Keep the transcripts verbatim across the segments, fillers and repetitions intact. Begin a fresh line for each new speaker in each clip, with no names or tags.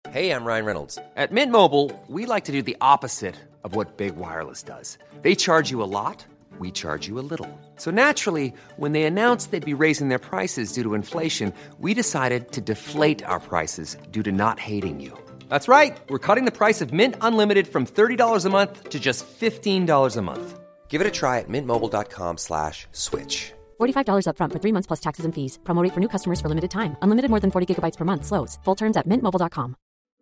Hey, I'm Ryan Reynolds. At Mint Mobile, we like to do the opposite of what Big Wireless does. They charge you a lot, we charge you a little. So naturally, when they announced they'd be raising their prices due to inflation, we decided to deflate our prices due to not hating you. That's right. We're cutting the price of Mint Unlimited from thirty dollars a month to just fifteen dollars a month. Give it a try at mintmobile.com slash switch.
forty-five dollars up front for three months plus taxes and fees. Promo rate for new customers for limited time. Unlimited more than forty gigabytes per month. Slows full terms at mint mobile dot com.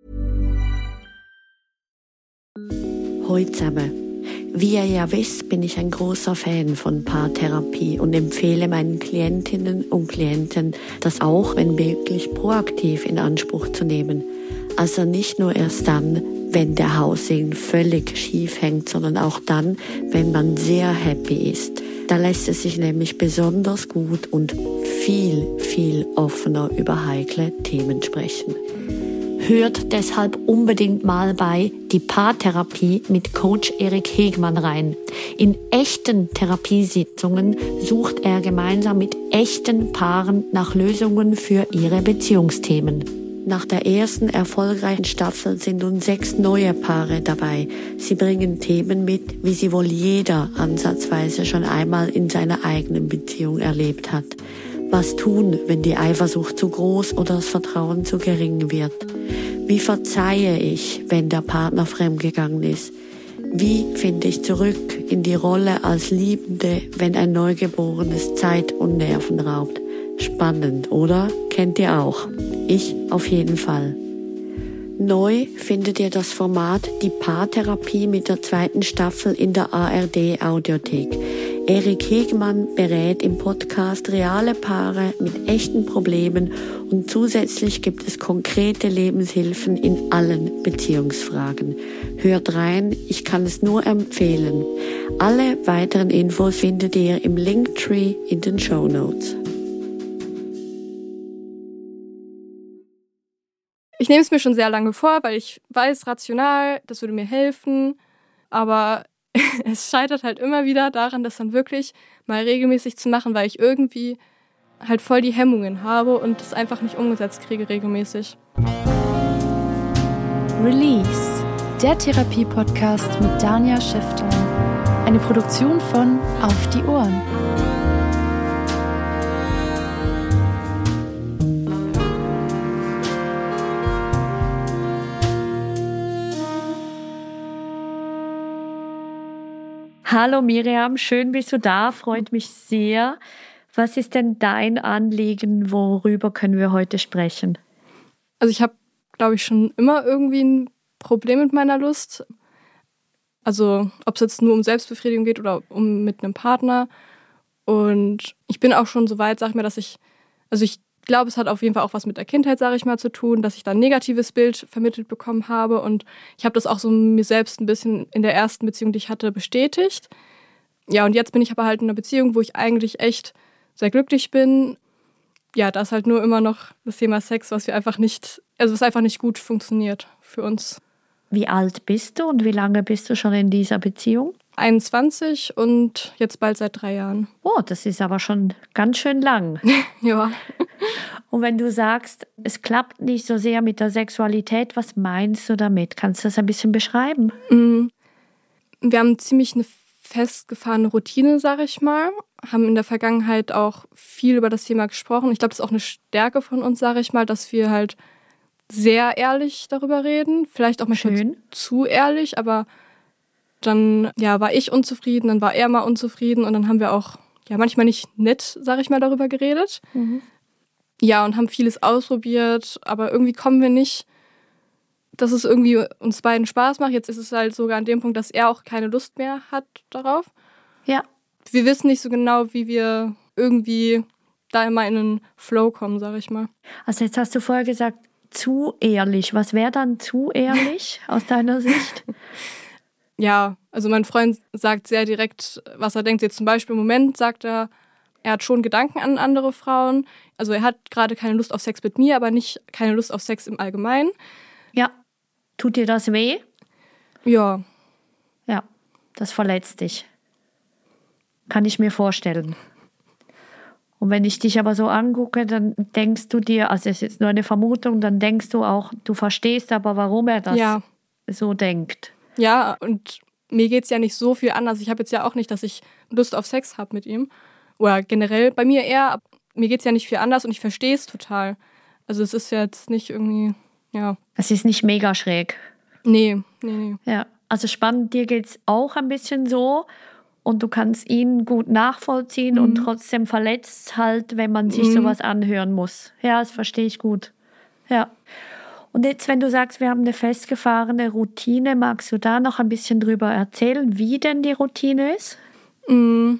Hallo zusammen. Wie ihr ja wisst, bin ich ein großer Fan von Paartherapie und empfehle meinen Klientinnen und Klienten, das auch, wenn möglich, proaktiv in Anspruch zu nehmen. Also nicht nur erst dann, wenn der Housing völlig schief hängt, sondern auch dann, wenn man sehr happy ist. Da lässt es sich nämlich besonders gut und viel, viel offener über heikle Themen sprechen. Hört deshalb unbedingt mal bei Die Paartherapie mit Coach Erik Hegmann rein. In echten Therapiesitzungen sucht er gemeinsam mit echten Paaren nach Lösungen für ihre Beziehungsthemen. Nach der ersten erfolgreichen Staffel sind nun sechs neue Paare dabei. Sie bringen Themen mit, wie sie wohl jeder ansatzweise schon einmal in seiner eigenen Beziehung erlebt hat. Was tun, wenn die Eifersucht zu groß oder das Vertrauen zu gering wird? Wie verzeihe ich, wenn der Partner fremdgegangen ist? Wie finde ich zurück in die Rolle als Liebende, wenn ein Neugeborenes Zeit und Nerven raubt? Spannend, oder? Kennt ihr auch? Ich auf jeden Fall. Neu findet ihr das Format Die Paartherapie mit der zweiten Staffel in der A R D Audiothek. Erik Hegmann berät im Podcast reale Paare mit echten Problemen und zusätzlich gibt es konkrete Lebenshilfen in allen Beziehungsfragen. Hört rein, ich kann es nur empfehlen. Alle weiteren Infos findet ihr im Linktree in den Shownotes.
Ich nehme es mir schon sehr lange vor, weil ich weiß, rational, das würde mir helfen, aber es scheitert halt immer wieder daran, das dann wirklich mal regelmäßig zu machen, weil ich irgendwie halt voll die Hemmungen habe und das einfach nicht umgesetzt kriege regelmäßig.
Release, der Therapie-Podcast mit Dania Schäfter. Eine Produktion von Auf die Ohren.
Hallo Miriam, schön bist du da, freut mich sehr. Was ist denn dein Anliegen, worüber können wir heute sprechen?
Also ich habe, glaube ich, schon immer irgendwie ein Problem mit meiner Lust. Also ob es jetzt nur um Selbstbefriedigung geht oder um mit einem Partner. Und ich bin auch schon so weit, sag ich mal, dass ich, also ich glaube, es hat auf jeden Fall auch was mit der Kindheit, sage ich mal, zu tun, dass ich da ein negatives Bild vermittelt bekommen habe. Und ich habe das auch so mir selbst ein bisschen in der ersten Beziehung, die ich hatte, bestätigt. Ja, und jetzt bin ich aber halt in einer Beziehung, wo ich eigentlich echt sehr glücklich bin. Ja, da ist halt nur immer noch das Thema Sex, was wir einfach nicht, also was einfach nicht gut funktioniert für uns.
Wie alt bist du und wie lange bist du schon in dieser Beziehung?
einundzwanzig und jetzt bald seit drei Jahren.
Oh, das ist aber schon ganz schön lang.
Ja.
Und wenn du sagst, es klappt nicht so sehr mit der Sexualität, was meinst du damit? Kannst du das ein bisschen beschreiben?
Wir haben ziemlich eine festgefahrene Routine, sage ich mal. Haben in der Vergangenheit auch viel über das Thema gesprochen. Ich glaube, das ist auch eine Stärke von uns, sage ich mal, dass wir halt sehr ehrlich darüber reden. Vielleicht auch manchmal zu ehrlich, aber dann ja, war ich unzufrieden, dann war er mal unzufrieden und dann haben wir auch ja manchmal nicht nett, sage ich mal, darüber geredet. Mhm. Ja, und haben vieles ausprobiert, aber irgendwie kommen wir nicht, dass es irgendwie uns beiden Spaß macht. Jetzt ist es halt sogar an dem Punkt, dass er auch keine Lust mehr hat darauf.
Ja.
Wir wissen nicht so genau, wie wir irgendwie da immer in einen Flow kommen, sage ich mal.
Also jetzt hast du vorher gesagt, zu ehrlich. Was wäre dann zu ehrlich aus deiner Sicht?
Ja, also mein Freund sagt sehr direkt, was er denkt. Jetzt zum Beispiel im Moment sagt er, er hat schon Gedanken an andere Frauen. Also er hat gerade keine Lust auf Sex mit mir, aber nicht keine Lust auf Sex im Allgemeinen.
Ja. Tut dir das weh?
Ja.
Ja, das verletzt dich. Kann ich mir vorstellen. Und wenn ich dich aber so angucke, dann denkst du dir, also es ist jetzt nur eine Vermutung, dann denkst du auch, du verstehst aber, warum er das
Ja.
so denkt.
Ja, und mir geht es ja nicht so viel anders. Ich habe jetzt ja auch nicht, dass ich Lust auf Sex habe mit ihm. Oder generell bei mir eher. Mir geht es ja nicht viel anders und ich verstehe es total. Also es ist jetzt nicht irgendwie, ja.
Es ist nicht mega schräg.
Nee, nee, nee.
Ja, also spannend, dir geht es auch ein bisschen so und du kannst ihn gut nachvollziehen
Mhm.
und trotzdem verletzt halt, wenn man sich
Mhm.
sowas anhören muss. Ja, das verstehe ich gut. Ja. Und jetzt, wenn du sagst, wir haben eine festgefahrene Routine, magst du da noch ein bisschen drüber erzählen, wie denn die Routine ist?
Mhm.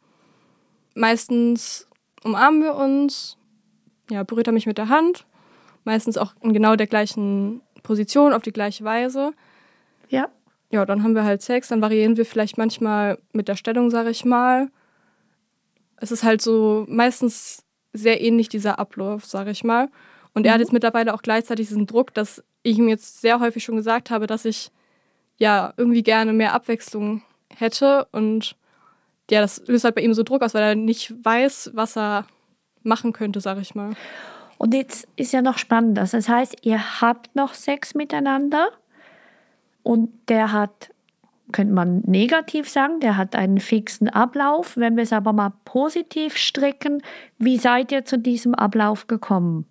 Meistens umarmen wir uns, ja, berührt er mich mit der Hand, meistens auch in genau der gleichen Position, auf die gleiche Weise.
Ja.
Ja, dann haben wir halt Sex, dann variieren wir vielleicht manchmal mit der Stellung, sage ich mal. Es ist halt so meistens sehr ähnlich dieser Ablauf, sage ich mal. Und er hat jetzt mittlerweile auch gleichzeitig diesen Druck, dass ich ihm jetzt sehr häufig schon gesagt habe, dass ich ja irgendwie gerne mehr Abwechslung hätte. Und ja, das löst halt bei ihm so Druck aus, weil er nicht weiß, was er machen könnte, sage ich mal.
Und jetzt ist ja noch spannend. Also das heißt, ihr habt noch Sex miteinander und der hat, könnte man negativ sagen, der hat einen fixen Ablauf. Wenn wir es aber mal positiv stricken, wie seid ihr zu diesem Ablauf gekommen?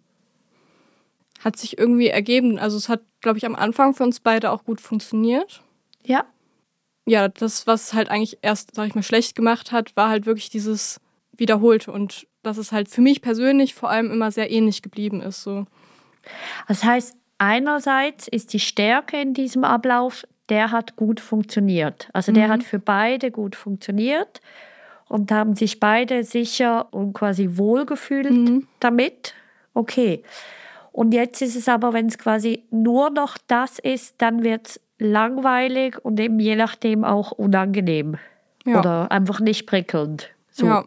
Hat sich irgendwie ergeben. Also es hat, glaube ich, am Anfang für uns beide auch gut funktioniert.
Ja.
Ja, das, was halt eigentlich erst, sag ich mal, schlecht gemacht hat, war halt wirklich dieses Wiederholte und dass es halt für mich persönlich vor allem immer sehr ähnlich geblieben ist. So.
Das heißt, einerseits ist die Stärke in diesem Ablauf, der hat gut funktioniert. Also der
Mhm.
hat für beide gut funktioniert und haben sich beide sicher und quasi wohlgefühlt
Mhm.
damit. Okay. Und jetzt ist es aber, wenn es quasi nur noch das ist, dann wird es langweilig und eben je nachdem auch unangenehm.
Ja.
Oder einfach nicht prickelnd. So.
Ja.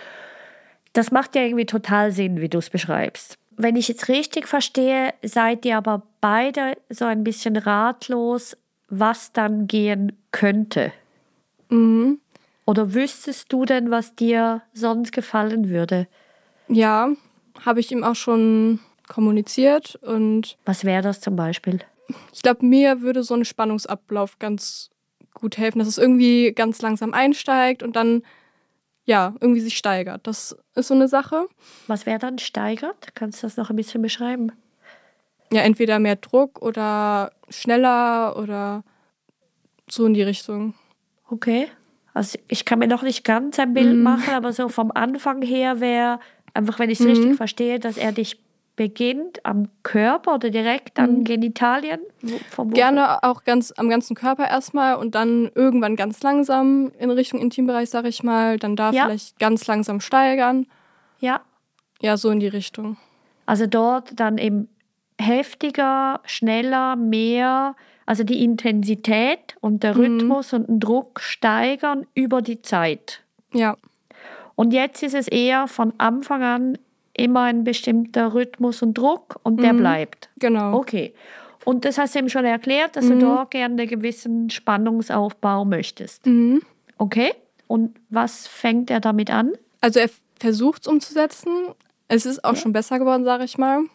Das macht ja irgendwie total Sinn, wie du es beschreibst. Wenn ich jetzt richtig verstehe, seid ihr aber beide so ein bisschen ratlos, was dann gehen könnte.
Mhm.
Oder wüsstest du denn, was dir sonst gefallen würde?
Ja, habe ich ihm auch schon kommuniziert und
Was wäre das zum Beispiel?
ich glaube, mir würde so ein Spannungsablauf ganz gut helfen, dass es irgendwie ganz langsam einsteigt und dann ja irgendwie sich steigert. Das ist so eine Sache.
Was wäre dann steigert? Kannst du das noch ein bisschen beschreiben?
Ja, entweder mehr Druck oder schneller oder so in die Richtung.
Okay. Also ich kann mir noch nicht ganz ein Bild
Mhm.
machen, aber so vom Anfang her wäre, einfach wenn ich es
Mhm.
richtig verstehe, dass er dich beginnt am Körper oder direkt an
Mhm.
Genitalien? Wo- Vom wo-
Gerne auch ganz am ganzen Körper erstmal und dann irgendwann ganz langsam in Richtung Intimbereich, sag ich mal. Dann da
Ja.
vielleicht ganz langsam steigern.
Ja,
Ja, so in die Richtung.
also dort dann eben heftiger, schneller, mehr, also die Intensität und der
Mhm.
Rhythmus und den Druck steigern über die Zeit.
Ja.
Und jetzt ist es eher von Anfang an immer ein bestimmter Rhythmus und Druck und der
Mhm.
bleibt.
Genau.
Okay. Und das hast du eben schon erklärt, dass du
Mhm.
dort gerne einen gewissen Spannungsaufbau möchtest.
Mhm.
Okay. Und was fängt er damit an?
Also er versucht es umzusetzen. Es ist auch
Ja.
schon besser geworden, sage ich mal.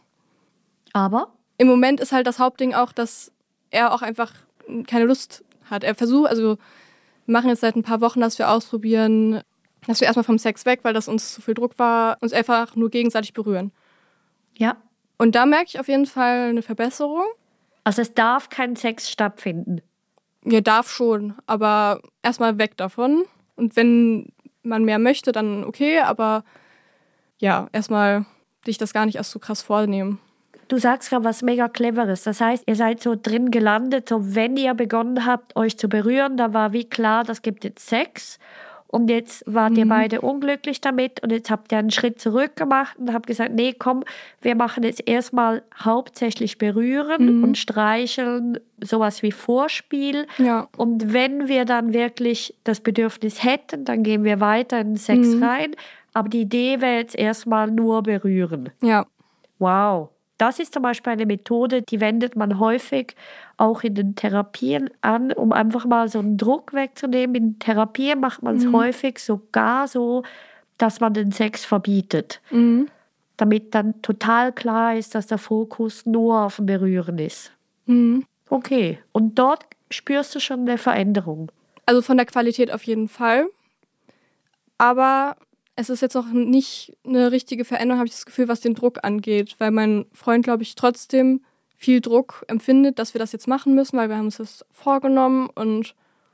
Aber
Im Moment ist halt das Hauptding auch, dass er auch einfach keine Lust hat. Er versucht, also wir machen jetzt seit ein paar Wochen, dass wir ausprobieren, dass wir erstmal vom Sex weg, weil das uns zu viel Druck war, uns einfach nur gegenseitig berühren.
ja,
Und da merke ich auf jeden Fall eine Verbesserung.
also es darf kein Sex stattfinden.
Ja, darf schon, aber erstmal weg davon. Und wenn man mehr möchte, dann okay, aber ja, erstmal sich das gar nicht erst so krass vornehmen.
Du sagst gerade was mega Cleveres. Das heißt, ihr seid so drin gelandet, so wenn ihr begonnen habt, euch zu berühren, da war wie klar, das gibt jetzt Sex. Und jetzt wart ihr beide unglücklich damit und jetzt habt ihr einen Schritt zurück gemacht und habt gesagt, nee, komm, wir machen jetzt erstmal hauptsächlich berühren und streicheln, sowas wie Vorspiel.
Ja.
Und wenn wir dann wirklich das Bedürfnis hätten, dann gehen wir weiter in den Sex rein. Aber die Idee wäre jetzt erstmal nur berühren.
Ja.
Wow. Das ist zum Beispiel eine Methode, die wendet man häufig auch in den Therapien an, um einfach mal so einen Druck wegzunehmen. In Therapien macht man es häufig sogar so, dass man den Sex verbietet.
Mhm.
Damit dann total klar ist, dass der Fokus nur auf dem Berühren ist.
Mhm.
Okay, und dort spürst du schon eine Veränderung?
Also von der Qualität auf jeden Fall. Aber es ist jetzt noch nicht eine richtige Veränderung, habe ich das Gefühl, was den Druck angeht. Weil mein Freund, glaube ich, trotzdem viel Druck empfindet, dass wir das jetzt machen müssen, weil wir haben uns das vorgenommen. Und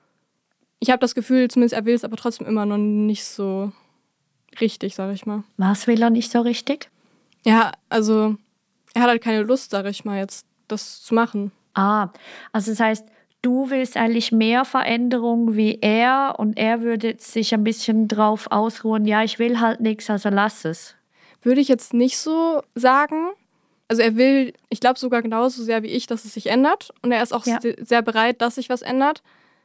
ich habe das Gefühl, zumindest er will es aber trotzdem immer noch nicht so richtig, sage ich mal.
Was will er nicht so richtig?
Ja, also er hat halt keine Lust, sage ich mal, jetzt das zu machen.
Ah, also das heißt, du willst eigentlich mehr Veränderung wie er und er würde sich ein bisschen drauf ausruhen, ja, ich will halt nichts, also lass es.
Würde ich jetzt nicht so sagen. Also er will, ich glaube sogar genauso sehr wie ich, dass es sich ändert. Und er ist auch
Ja.
sehr bereit, dass sich was ändert.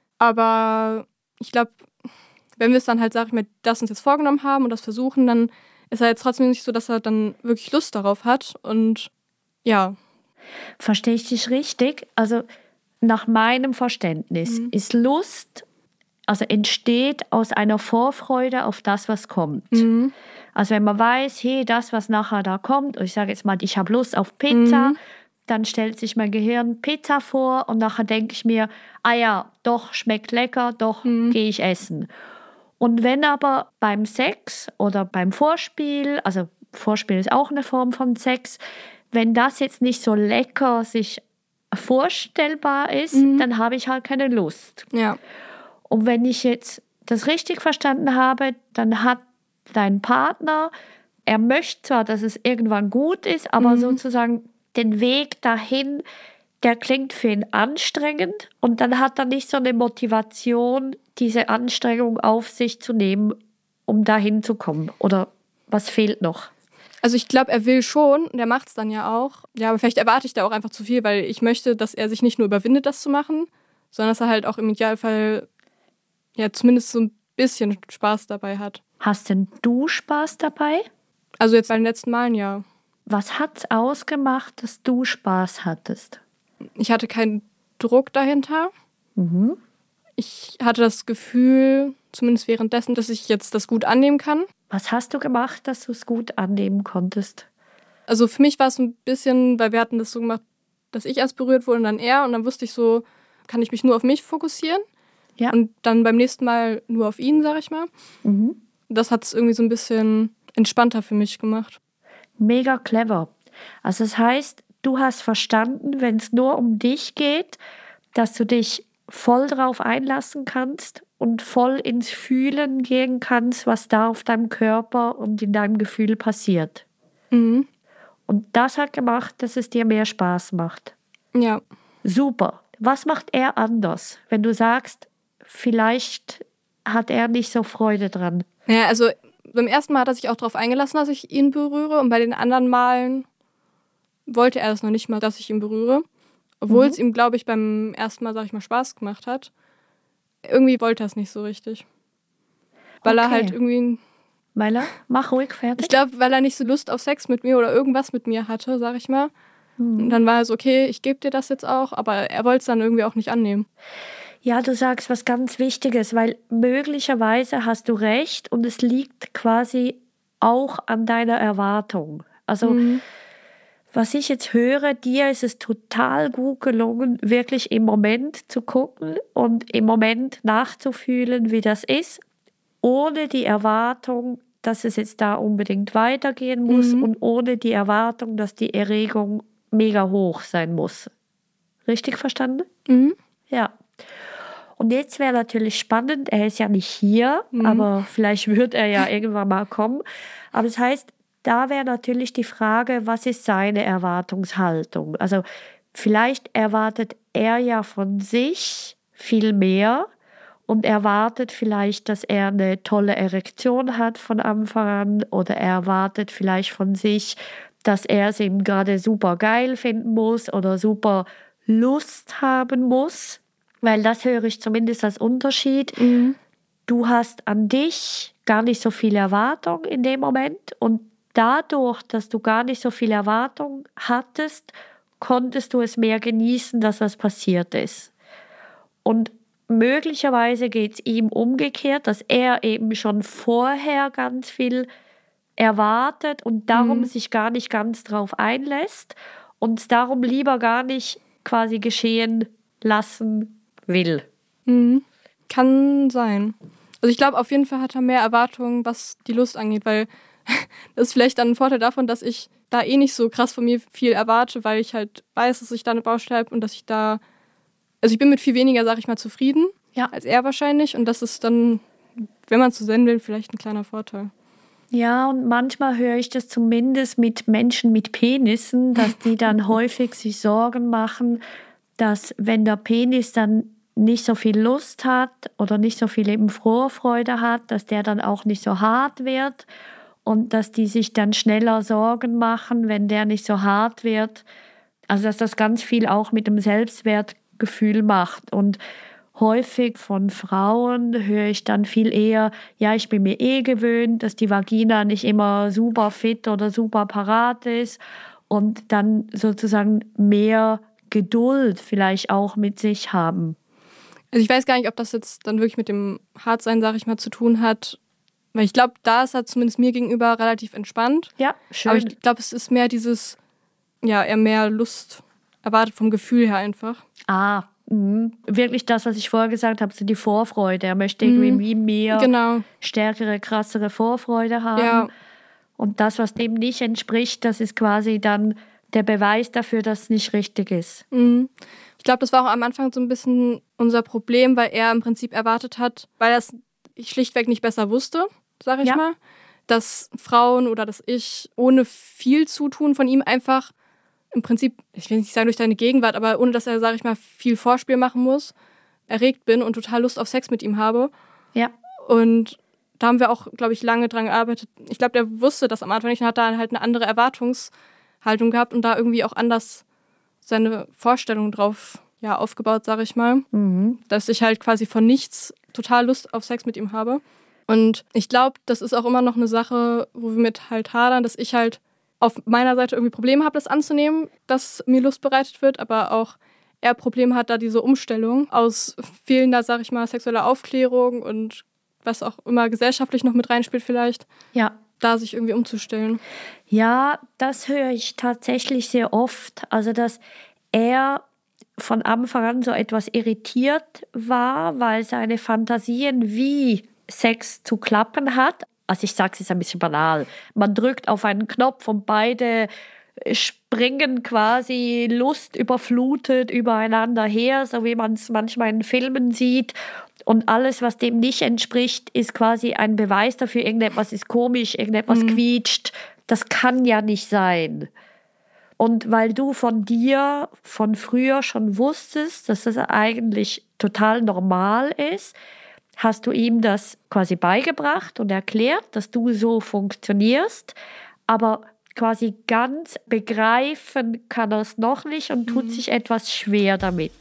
Aber ich glaube, wenn wir es dann halt, sag ich mal, das uns jetzt vorgenommen haben und das versuchen, dann ist er jetzt trotzdem nicht so, dass er dann wirklich Lust darauf hat. Und ja.
Verstehe ich dich richtig? Also nach meinem Verständnis
Mhm.
ist Lust, also entsteht aus einer Vorfreude auf das, was kommt.
Mhm.
Also wenn man weiß, hey, das, was nachher da kommt, und ich sage jetzt mal, ich habe Lust auf Pizza,
Mhm.
dann stellt sich mein Gehirn Pizza vor und nachher denke ich mir, ah ja, doch, schmeckt lecker, doch,
Mhm.
gehe ich essen. Und wenn aber beim Sex oder beim Vorspiel, also Vorspiel ist auch eine Form von Sex, wenn das jetzt nicht so lecker sich vorstellbar ist,
Mhm.
dann habe ich halt keine Lust.
Ja.
Und wenn ich jetzt das richtig verstanden habe, dann hat dein Partner, er möchte zwar, dass es irgendwann gut ist, aber
Mhm.
sozusagen den Weg dahin, der klingt für ihn anstrengend und dann hat er nicht so eine Motivation, diese Anstrengung auf sich zu nehmen, um dahin zu kommen. Oder was fehlt noch?
Also ich glaube, er will schon und er macht es dann ja auch. Ja, aber vielleicht erwarte ich da auch einfach zu viel, weil ich möchte, dass er sich nicht nur überwindet, das zu machen, sondern dass er halt auch im Idealfall ja zumindest so ein bisschen Spaß dabei hat.
Hast denn du Spaß dabei?
Also jetzt bei den letzten Malen ja.
Was hat's ausgemacht, dass du Spaß hattest?
Ich hatte keinen Druck dahinter.
Mhm.
Ich hatte das Gefühl, zumindest währenddessen, dass ich jetzt das gut annehmen kann.
Was hast du gemacht, dass du es gut annehmen konntest?
Also für mich war es ein bisschen, weil wir hatten das so gemacht, dass ich erst berührt wurde und dann er. Und dann wusste ich so, kann ich mich nur auf mich fokussieren.
Ja.
Und dann beim nächsten Mal nur auf ihn, sag ich mal.
Mhm.
Das hat es irgendwie so ein bisschen entspannter für mich gemacht.
Mega clever. Also das heißt, du hast verstanden, wenn es nur um dich geht, dass du dich voll drauf einlassen kannst und voll ins Fühlen gehen kannst, was da auf deinem Körper und in deinem Gefühl passiert.
Mhm.
Und das hat gemacht, dass es dir mehr Spaß macht.
Ja.
Super. Was macht er anders, wenn du sagst, vielleicht hat er nicht so Freude dran?
Ja, also beim ersten Mal hat er sich auch darauf eingelassen, dass ich ihn berühre. Und bei den anderen Malen wollte er das noch nicht mal, dass ich ihn berühre. Obwohl
Mhm.
es ihm, glaube ich, beim ersten Mal, sag ich mal, Spaß gemacht hat. Irgendwie wollte er es nicht so richtig. Weil er
Okay.
halt irgendwie,
Weil er, mach ruhig fertig.
ich glaube, weil er nicht so Lust auf Sex mit mir oder irgendwas mit mir hatte, sag ich mal.
Mhm.
Und dann war er so, okay, ich gebe dir das jetzt auch. Aber er wollte es dann irgendwie auch nicht annehmen.
Ja, du sagst was ganz Wichtiges, weil möglicherweise hast du recht und es liegt quasi auch an deiner Erwartung. Also
Mhm.
was ich jetzt höre, dir ist es total gut gelungen, wirklich im Moment zu gucken und im Moment nachzufühlen, wie das ist, ohne die Erwartung, dass es jetzt da unbedingt weitergehen muss
Mhm.
und ohne die Erwartung, dass die Erregung mega hoch sein muss. Richtig verstanden?
Mhm.
Ja. Und jetzt wäre natürlich spannend, er ist ja nicht hier,
Mhm.
aber vielleicht wird er ja irgendwann mal kommen. Aber das heißt, da wäre natürlich die Frage, was ist seine Erwartungshaltung? Also vielleicht erwartet er ja von sich viel mehr und erwartet vielleicht, dass er eine tolle Erektion hat von Anfang an oder er erwartet vielleicht von sich, dass er es ihm gerade super geil finden muss oder super Lust haben muss. Weil das höre ich zumindest als Unterschied.
Mhm.
Du hast an dich gar nicht so viel Erwartung in dem Moment und dadurch, dass du gar nicht so viel Erwartung hattest, konntest du es mehr genießen, dass was passiert ist. Und
möglicherweise geht es ihm umgekehrt, dass er eben schon vorher ganz viel erwartet und darum mhm. sich gar nicht ganz drauf einlässt und es darum lieber gar nicht quasi geschehen lassen will.
Mhm. Kann sein. Also ich glaube, auf jeden Fall hat er mehr Erwartungen, was die Lust angeht, weil das ist vielleicht dann ein Vorteil davon, dass ich da eh nicht so krass von mir viel erwarte, weil ich halt weiß, dass ich da eine Baustelle habe und dass ich da, also ich bin mit viel weniger, sag ich mal, zufrieden
ja.
als er wahrscheinlich und das ist dann, wenn man es so sehen will, vielleicht ein kleiner Vorteil.
Ja, und manchmal höre ich das zumindest mit Menschen mit Penissen, dass die dann häufig sich Sorgen machen, dass wenn der Penis dann nicht so viel Lust hat oder nicht so viel eben Vorfreude hat, dass der dann auch nicht so hart wird und dass die sich dann schneller Sorgen machen, wenn der nicht so hart wird. Also dass das ganz viel auch mit dem Selbstwertgefühl macht. Und häufig von Frauen höre ich dann viel eher, ja, ich bin mir eh gewöhnt, dass die Vagina nicht immer super fit oder super parat ist und dann sozusagen mehr Geduld vielleicht auch mit sich haben.
Also ich weiß gar nicht, ob das jetzt dann wirklich mit dem Hartsein, sag ich mal, zu tun hat. Weil ich glaube, da ist er zumindest mir gegenüber relativ entspannt.
Ja, schön.
Aber ich glaube, es ist mehr dieses, ja, eher mehr Lust erwartet vom Gefühl her einfach.
Ah, mh. Wirklich das, was ich vorher gesagt habe, so die Vorfreude. Er möchte irgendwie mhm. mehr
genau.
stärkere, krassere Vorfreude haben.
Ja.
Und das, was dem nicht entspricht, das ist quasi dann der Beweis dafür, dass es nicht richtig ist.
Mhm. Ich glaube, das war auch am Anfang so ein bisschen unser Problem, weil er im Prinzip erwartet hat, weil er es schlichtweg nicht besser wusste, sage ich
ja.
mal, dass Frauen oder dass ich ohne viel Zutun von ihm einfach im Prinzip, ich will nicht sagen durch seine Gegenwart, aber ohne dass er, sage ich mal, viel Vorspiel machen muss, erregt bin und total Lust auf Sex mit ihm habe.
Ja.
Und da haben wir auch, glaube ich, lange dran gearbeitet. Ich glaube, der wusste das am Anfang nicht und hat da halt eine andere Erwartungshaltung gehabt und da irgendwie auch anders seine Vorstellung drauf ja, aufgebaut, sage ich mal.
Mhm.
Dass ich halt quasi von nichts total Lust auf Sex mit ihm habe. Und ich glaube, das ist auch immer noch eine Sache, wo wir mit halt hadern, dass ich halt auf meiner Seite irgendwie Probleme habe, das anzunehmen, dass mir Lust bereitet wird, aber auch er Probleme hat, da diese Umstellung aus fehlender, sag ich mal, sexueller Aufklärung und was auch immer gesellschaftlich noch mit reinspielt vielleicht,
ja.
da sich irgendwie umzustellen.
Ja, das höre ich tatsächlich sehr oft. Also, dass er von Anfang an so etwas irritiert war, weil seine Fantasien, wie Sex zu klappen hat, also ich sage es jetzt ein bisschen banal, man drückt auf einen Knopf und beide springen quasi lustüberflutet übereinander her, so wie man es manchmal in Filmen sieht. Und alles, was dem nicht entspricht, ist quasi ein Beweis dafür, irgendetwas ist komisch, irgendetwas mhm. quietscht. Das kann ja nicht sein. Und weil du von dir von früher schon wusstest, dass das eigentlich total normal ist, hast du ihm das quasi beigebracht und erklärt, dass du so funktionierst, aber quasi ganz begreifen kann er es noch nicht und tut mhm. sich etwas schwer damit.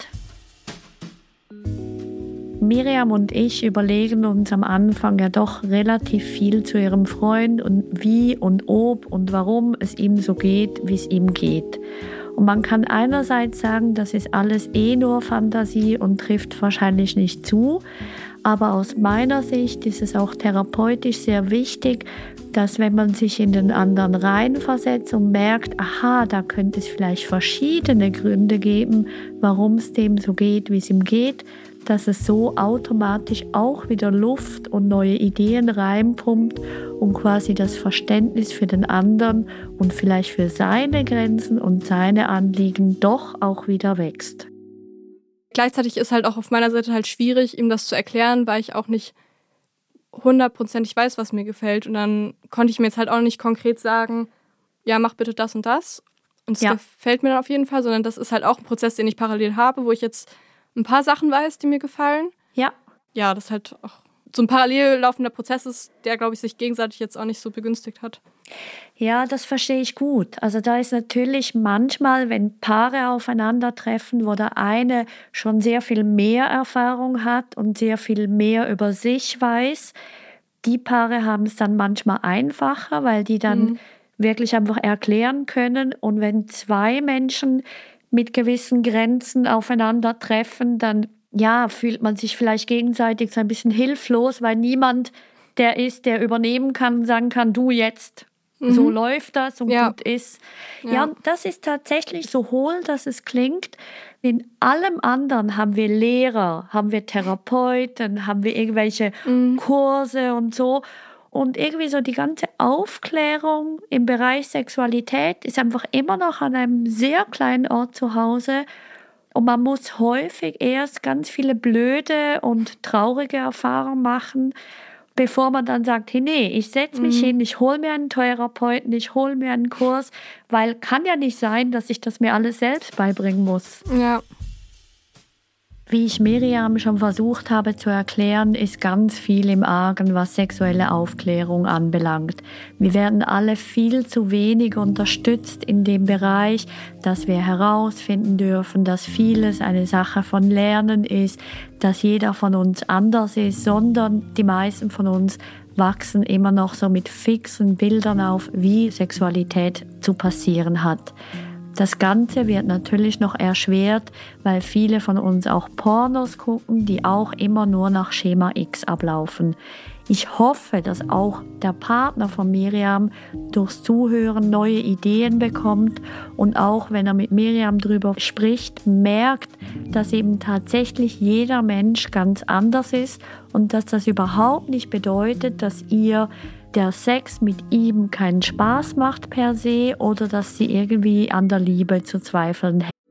Miriam und ich überlegen uns am Anfang ja doch relativ viel zu ihrem Freund und wie und ob und warum es ihm so geht, wie es ihm geht. Und man kann einerseits sagen, das ist alles eh nur Fantasie und trifft wahrscheinlich nicht zu. Aber aus meiner Sicht ist es auch therapeutisch sehr wichtig, dass wenn man sich in den anderen reinversetzt und merkt, aha, da könnte es vielleicht verschiedene Gründe geben, warum es dem so geht, wie es ihm geht, dass es so automatisch auch wieder Luft und neue Ideen reinpumpt und quasi das Verständnis für den anderen und vielleicht für seine Grenzen und seine Anliegen doch auch wieder wächst.
Gleichzeitig ist halt auch auf meiner Seite halt schwierig, ihm das zu erklären, weil ich auch nicht hundertprozentig weiß, was mir gefällt. Und dann konnte ich mir jetzt halt auch nicht konkret sagen, ja, mach bitte das und das. Und es ja. gefällt mir dann auf jeden Fall, sondern das ist halt auch ein Prozess, den ich parallel habe, wo ich jetzt ein paar Sachen weiß, die mir gefallen.
Ja.
Ja, das halt auch so ein parallel laufender Prozess ist, der, glaube ich, sich gegenseitig jetzt auch nicht so begünstigt hat.
Ja, das verstehe ich gut. Also da ist natürlich manchmal, wenn Paare aufeinandertreffen, wo der eine schon sehr viel mehr Erfahrung hat und sehr viel mehr über sich weiß, die Paare haben es dann manchmal einfacher, weil die dann mhm. wirklich einfach erklären können. Und wenn zwei Menschen mit gewissen Grenzen aufeinandertreffen, dann ja, fühlt man sich vielleicht gegenseitig so ein bisschen hilflos, weil niemand der ist, der übernehmen kann und sagen kann, du jetzt, mhm. so läuft das und
ja.
gut ist. Ja.
Ja,
und das ist tatsächlich so hohl, dass es klingt. In allem anderen haben wir Lehrer, haben wir Therapeuten, haben wir irgendwelche mhm. Kurse und so. Und irgendwie so die ganze Aufklärung im Bereich Sexualität ist einfach immer noch an einem sehr kleinen Ort zu Hause. Und man muss häufig erst ganz viele blöde und traurige Erfahrungen machen, bevor man dann sagt, hey, nee, ich setze mich mhm. hin, ich hole mir einen Therapeuten, ich hole mir einen Kurs, weil kann ja nicht sein, dass ich das mir alles selbst beibringen muss.
Ja.
Wie ich Miriam schon versucht habe zu erklären, ist ganz viel im Argen, was sexuelle Aufklärung anbelangt. Wir werden alle viel zu wenig unterstützt in dem Bereich, dass wir herausfinden dürfen, dass vieles eine Sache von Lernen ist, dass jeder von uns anders ist, sondern die meisten von uns wachsen immer noch so mit fixen Bildern auf, wie Sexualität zu passieren hat. Das Ganze wird natürlich noch erschwert, weil viele von uns auch Pornos gucken, die auch immer nur nach Schema X ablaufen. Ich hoffe, dass auch der Partner von Miriam durchs Zuhören neue Ideen bekommt und auch, wenn er mit Miriam drüber spricht, merkt, dass eben tatsächlich jeder Mensch ganz anders ist und dass das überhaupt nicht bedeutet, dass ihr der Sex mit ihm keinen Spaß macht per se oder dass sie irgendwie an der Liebe zu zweifeln hält.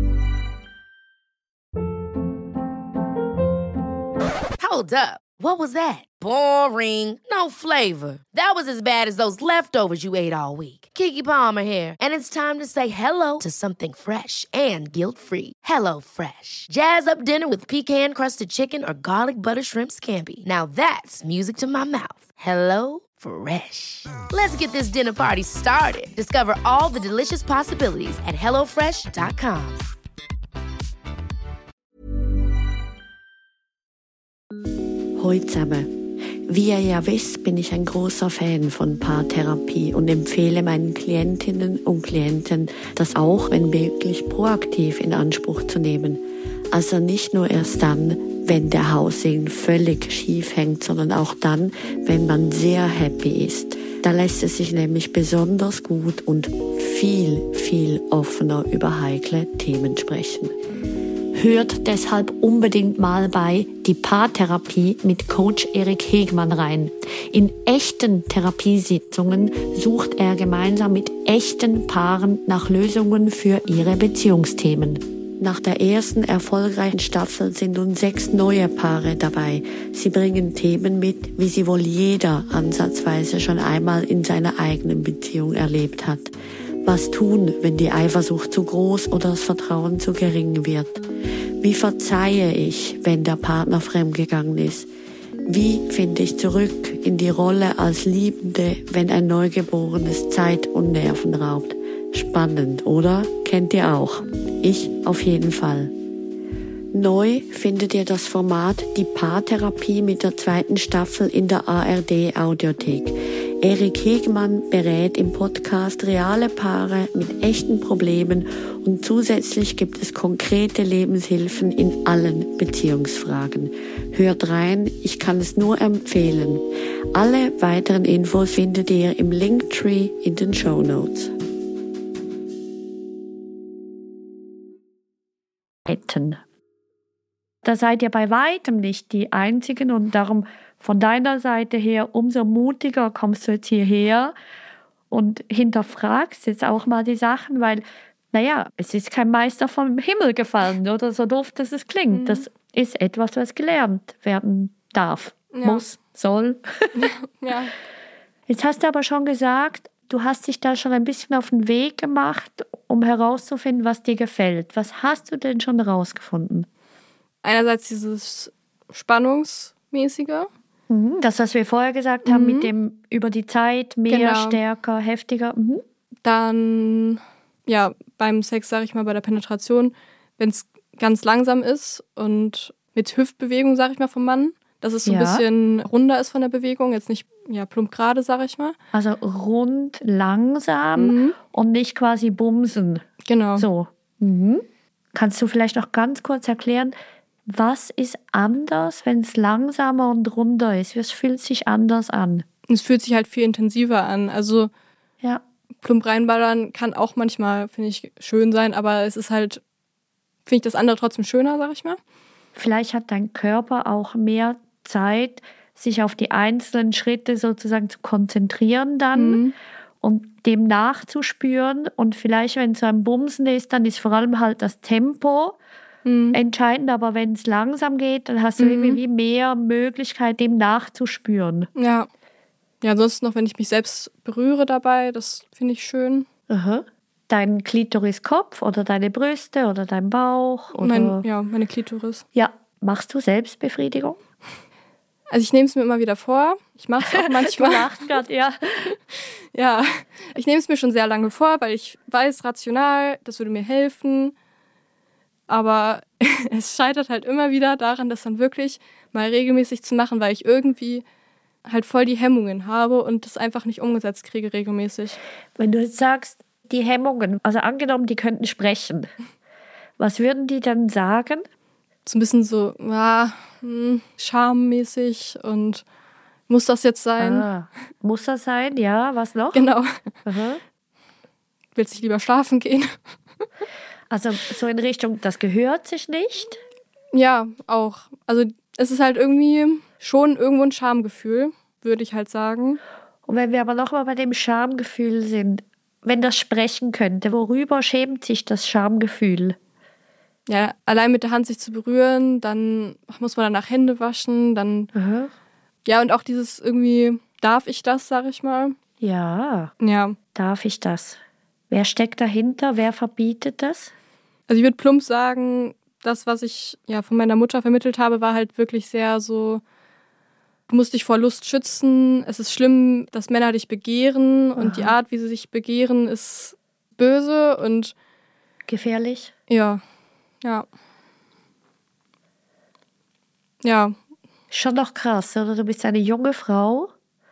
Hold up. What was that? Boring. No flavor. That was as bad as those leftovers you ate all week. Keke Palmer here, and it's time to say hello to something fresh and guilt-free. Hello Fresh. Jazz up dinner with pecan-crusted chicken or garlic butter shrimp scampi. Now that's music to my mouth. Hello Fresh. Let's get this dinner party started. Discover all the delicious possibilities at hello fresh dot com.
Hallo zusammen. Wie ihr ja wisst, bin ich ein großer Fan von Paartherapie und empfehle meinen Klientinnen und Klienten, das auch, wenn möglich, proaktiv in Anspruch zu nehmen. Also nicht nur erst dann, wenn der Haussegen völlig schief hängt, sondern auch dann, wenn man sehr happy ist. Da lässt es sich nämlich besonders gut und viel, viel offener über heikle Themen sprechen. Hört deshalb unbedingt mal bei die Paartherapie mit Coach Erik Hegmann rein. In echten Therapiesitzungen sucht er gemeinsam mit echten Paaren nach Lösungen für ihre Beziehungsthemen. Nach der ersten erfolgreichen Staffel sind nun sechs neue Paare dabei. Sie bringen Themen mit, wie sie wohl jeder ansatzweise schon einmal in seiner eigenen Beziehung erlebt hat. Was tun, wenn die Eifersucht zu groß oder das Vertrauen zu gering wird? Wie verzeihe ich, wenn der Partner fremdgegangen ist? Wie finde ich zurück in die Rolle als Liebende, wenn ein Neugeborenes Zeit und Nerven raubt? Spannend, oder? Kennt ihr auch? Ich auf jeden Fall. Neu findet ihr das Format Die Paartherapie mit der zweiten Staffel in der A R D Audiothek. Erik Hegmann berät im Podcast reale Paare mit echten Problemen und zusätzlich gibt es konkrete Lebenshilfen in allen Beziehungsfragen. Hört rein, ich kann es nur empfehlen. Alle weiteren Infos findet ihr im Linktree in den Shownotes.
Hätten. Da seid ihr bei weitem nicht die Einzigen und darum von deiner Seite her umso mutiger kommst du jetzt hierher und hinterfragst jetzt auch mal die Sachen, weil, naja, es ist kein Meister vom Himmel gefallen oder so doof, dass es klingt. Mhm. Das ist etwas, was gelernt werden darf, ja. muss, soll.
Ja.
Jetzt hast du aber schon gesagt, du hast dich da schon ein bisschen auf den Weg gemacht, um herauszufinden, was dir gefällt. Was hast du denn schon herausgefunden?
Einerseits dieses Spannungsmäßige.
Mhm, das, was wir vorher gesagt haben, mhm. mit dem über die Zeit mehr, genau. stärker, heftiger. Mhm.
Dann, ja, beim Sex, sage ich mal, bei der Penetration, wenn es ganz langsam ist und mit Hüftbewegung, sage ich mal, vom Mann, dass es so ja. ein bisschen runder ist von der Bewegung, jetzt nicht ja, plump gerade, sage ich mal.
Also rund, langsam mhm. und nicht quasi bumsen.
Genau.
So. Mhm. Kannst du vielleicht noch ganz kurz erklären, Was ist anders, wenn es langsamer und runder ist? Es fühlt sich anders an.
Es fühlt sich halt viel intensiver an. Also
ja.
plump reinballern kann auch manchmal, finde ich, schön sein, aber es ist halt, finde ich das andere trotzdem schöner, sag ich mal.
Vielleicht hat dein Körper auch mehr Zeit, sich auf die einzelnen Schritte sozusagen zu konzentrieren dann mhm. und dem nachzuspüren. Und vielleicht, wenn es so ein Bumsen ist, dann ist vor allem halt das Tempo mhm. entscheidend. Aber wenn es langsam geht, dann hast du mhm. irgendwie mehr Möglichkeit, dem nachzuspüren.
Ja. Ja, ansonsten noch, wenn ich mich selbst berühre dabei, das finde ich schön.
Aha. Dein Klitoriskopf oder deine Brüste oder dein Bauch? Oder
mein, ja, meine Klitoris.
Ja. Machst du Selbstbefriedigung?
Also ich nehme es mir immer wieder vor. Ich mache es auch manchmal.
Du lachst gerade, ja.
Ja, ich nehme es mir schon sehr lange vor, weil ich weiß, rational, das würde mir helfen. Aber es scheitert halt immer wieder daran, das dann wirklich mal regelmäßig zu machen, weil ich irgendwie halt voll die Hemmungen habe und das einfach nicht umgesetzt kriege regelmäßig.
Wenn du jetzt sagst, die Hemmungen, also angenommen, die könnten sprechen, was würden die dann sagen?
So ein bisschen so, ja, hm, schammäßig und muss das jetzt sein?
Ah, muss das sein, ja, was noch?
Genau.
Aha.
Willst du lieber schlafen gehen?
Also so in Richtung, das gehört sich nicht?
Ja, auch. Also es ist halt irgendwie schon irgendwo ein Schamgefühl, würde ich halt sagen.
Und wenn wir aber nochmal bei dem Schamgefühl sind, wenn das sprechen könnte, worüber schämt sich das Schamgefühl?
Ja, allein mit der Hand sich zu berühren, dann muss man danach Hände waschen, dann
Aha.
Ja, und auch dieses irgendwie, darf ich das, sag ich mal?
Ja.
Ja.
Darf ich das? Wer steckt dahinter? Wer verbietet das?
Also ich würde plump sagen, das, was ich ja von meiner Mutter vermittelt habe, war halt wirklich sehr so, du musst dich vor Lust schützen, es ist schlimm, dass Männer dich begehren und Aha. die Art, wie sie sich begehren, ist böse und
gefährlich.
Ja. Ja. Ja.
Schon noch krass, oder? Du bist eine junge Frau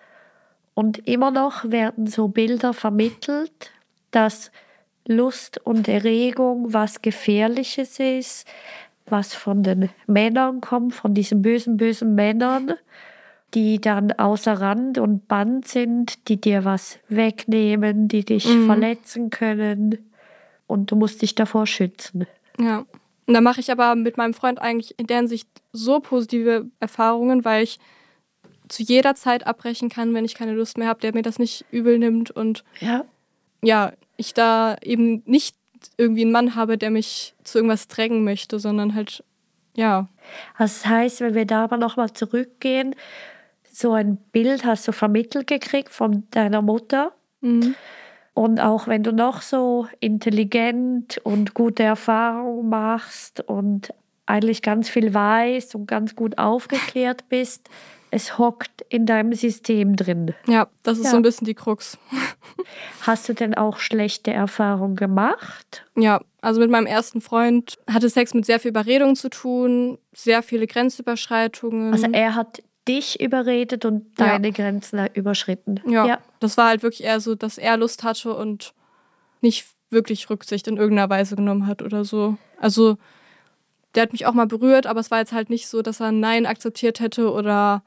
und immer noch werden so Bilder vermittelt, dass Lust und Erregung was Gefährliches ist, was von den Männern kommt, von diesen bösen, bösen Männern, die dann außer Rand und Band sind, die dir was wegnehmen, die dich mhm. verletzen können und du musst dich davor schützen.
Ja. Und da mache ich aber mit meinem Freund eigentlich in der Hinsicht so positive Erfahrungen, weil ich zu jeder Zeit abbrechen kann, wenn ich keine Lust mehr habe, der mir das nicht übel nimmt. Und
ja,
ja ich da eben nicht irgendwie einen Mann habe, der mich zu irgendwas drängen möchte, sondern halt, ja.
Das heißt, wenn wir da aber nochmal zurückgehen, so ein Bild hast du vermittelt gekriegt von deiner Mutter.
Mhm.
Und auch wenn du noch so intelligent und gute Erfahrungen machst und eigentlich ganz viel weißt und ganz gut aufgeklärt bist, es hockt in deinem System drin.
Ja, das ist ja. so ein bisschen die Krux.
Hast du denn auch schlechte Erfahrungen gemacht?
Ja, also mit meinem ersten Freund hatte Sex mit sehr viel Überredung zu tun, sehr viele Grenzüberschreitungen.
Also er hat dich überredet und deine ja. Grenzen überschritten.
Ja. ja, das war halt wirklich eher so, dass er Lust hatte und nicht wirklich Rücksicht in irgendeiner Weise genommen hat oder so. Also der hat mich auch mal berührt, aber es war jetzt halt nicht so, dass er ein Nein akzeptiert hätte oder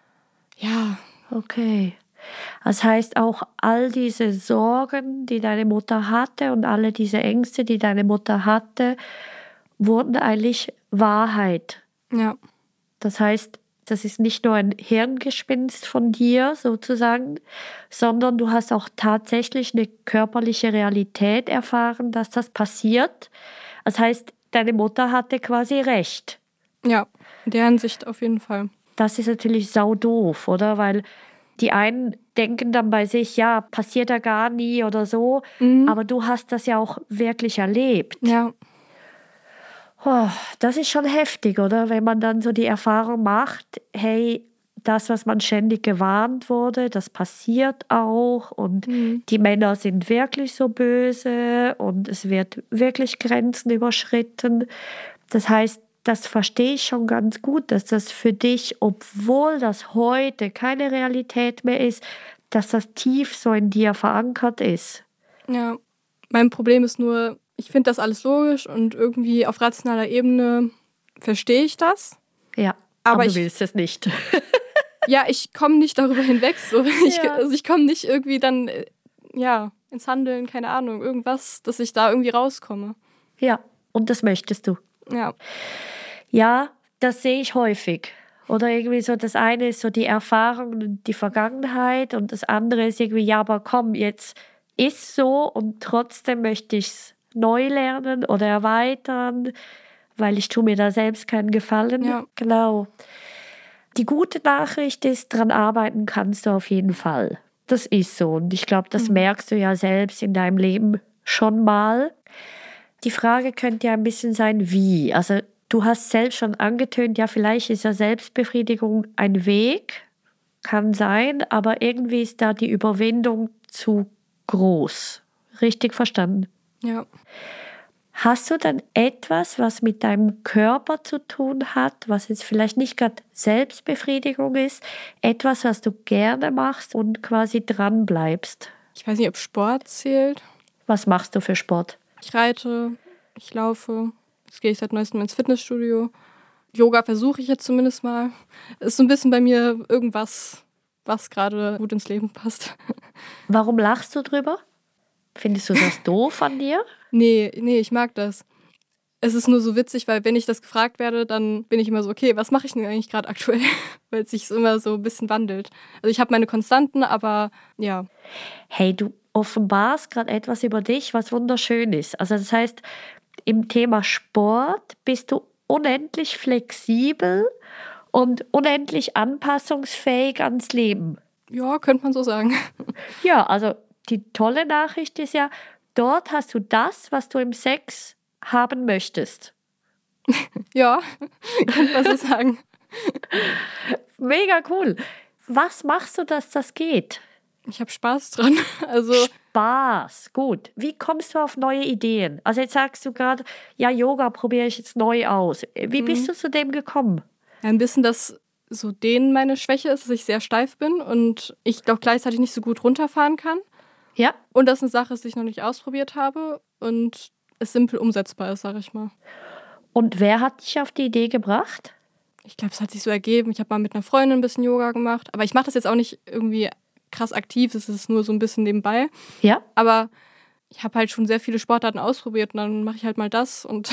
ja.
Okay. Das heißt auch all diese Sorgen, die deine Mutter hatte und alle diese Ängste, die deine Mutter hatte, wurden eigentlich Wahrheit.
Ja.
Das heißt, das ist nicht nur ein Hirngespinst von dir sozusagen, sondern du hast auch tatsächlich eine körperliche Realität erfahren, dass das passiert. Das heißt, deine Mutter hatte quasi recht.
Ja, in der Hinsicht auf jeden Fall.
Das ist natürlich saudoof, oder? Weil die einen denken dann bei sich, ja, passiert ja gar nie oder so. Mhm. Aber du hast das ja auch wirklich erlebt.
Ja.
Oh, das ist schon heftig, oder? Wenn man dann so die Erfahrung macht, hey, das, was man ständig gewarnt wurde, das passiert auch und mhm. die Männer sind wirklich so böse und es wird wirklich Grenzen überschritten. Das heißt, das verstehe ich schon ganz gut, dass das für dich, obwohl das heute keine Realität mehr ist, dass das tief so in dir verankert ist.
Ja, mein Problem ist nur, ich finde das alles logisch und irgendwie auf rationaler Ebene verstehe ich das.
Ja,
aber,
aber du
ich,
willst es nicht.
Ja, ich komme nicht darüber hinweg. So. Ich,
Ja.
also ich komme nicht irgendwie dann äh, ja, ins Handeln, keine Ahnung, irgendwas, dass ich da irgendwie rauskomme.
Ja, und das möchtest du.
Ja.
Ja, das sehe ich häufig. Oder irgendwie so, das eine ist so die Erfahrung und die Vergangenheit und das andere ist irgendwie, ja, aber komm, jetzt ist so und trotzdem möchte ich es neu lernen oder erweitern, weil ich tue mir da selbst keinen Gefallen.
Ja.
Genau. Die gute Nachricht ist, dran arbeiten kannst du auf jeden Fall. Das ist so und ich glaube, das mhm. merkst du ja selbst in deinem Leben schon mal. Die Frage könnte ja ein bisschen sein, wie? Also du hast selbst schon angetönt, ja, vielleicht ist ja Selbstbefriedigung ein Weg, kann sein, aber irgendwie ist da die Überwindung zu groß. Richtig verstanden?
Ja.
Hast du dann etwas, was mit deinem Körper zu tun hat, was jetzt vielleicht nicht gerade Selbstbefriedigung ist, etwas, was du gerne machst und quasi dran bleibst?
Ich weiß nicht, ob Sport zählt.
Was machst du für Sport?
Ich reite, ich laufe. Jetzt gehe ich seit neuestem ins Fitnessstudio. Yoga versuche ich jetzt zumindest mal. Ist so ein bisschen bei mir irgendwas, was gerade gut ins Leben passt.
Warum lachst du drüber? Findest du das doof an dir?
Nee, nee, ich mag das. Es ist nur so witzig, weil wenn ich das gefragt werde, dann bin ich immer so, okay, was mache ich denn eigentlich gerade aktuell? Weil es sich immer so ein bisschen wandelt. Also ich habe meine Konstanten, aber ja.
Hey, du offenbarst gerade etwas über dich, was wunderschön ist. Also das heißt, im Thema Sport bist du unendlich flexibel und unendlich anpassungsfähig ans Leben.
Ja, könnte man so sagen.
Ja, also die tolle Nachricht ist ja, dort hast du das, was du im Sex haben möchtest.
Ja, könnte man so sagen.
Mega cool. Was machst du, dass das geht?
Ich habe Spaß dran. Also
Spaß, gut. Wie kommst du auf neue Ideen? Also jetzt sagst du gerade, ja, Yoga probiere ich jetzt neu aus. Wie bist mhm. du zu dem gekommen?
Ja, ein bisschen, dass so denen meine Schwäche ist, dass ich sehr steif bin und ich glaube gleichzeitig nicht so gut runterfahren kann.
Ja.
Und das eine Sache ist, die ich noch nicht ausprobiert habe und es simpel umsetzbar ist, sage ich mal.
Und wer hat dich auf die Idee gebracht?
Ich glaube, es hat sich so ergeben. Ich habe mal mit einer Freundin ein bisschen Yoga gemacht. Aber ich mache das jetzt auch nicht irgendwie krass aktiv. Es ist nur so ein bisschen nebenbei.
Ja.
Aber ich habe halt schon sehr viele Sportarten ausprobiert und dann mache ich halt mal das und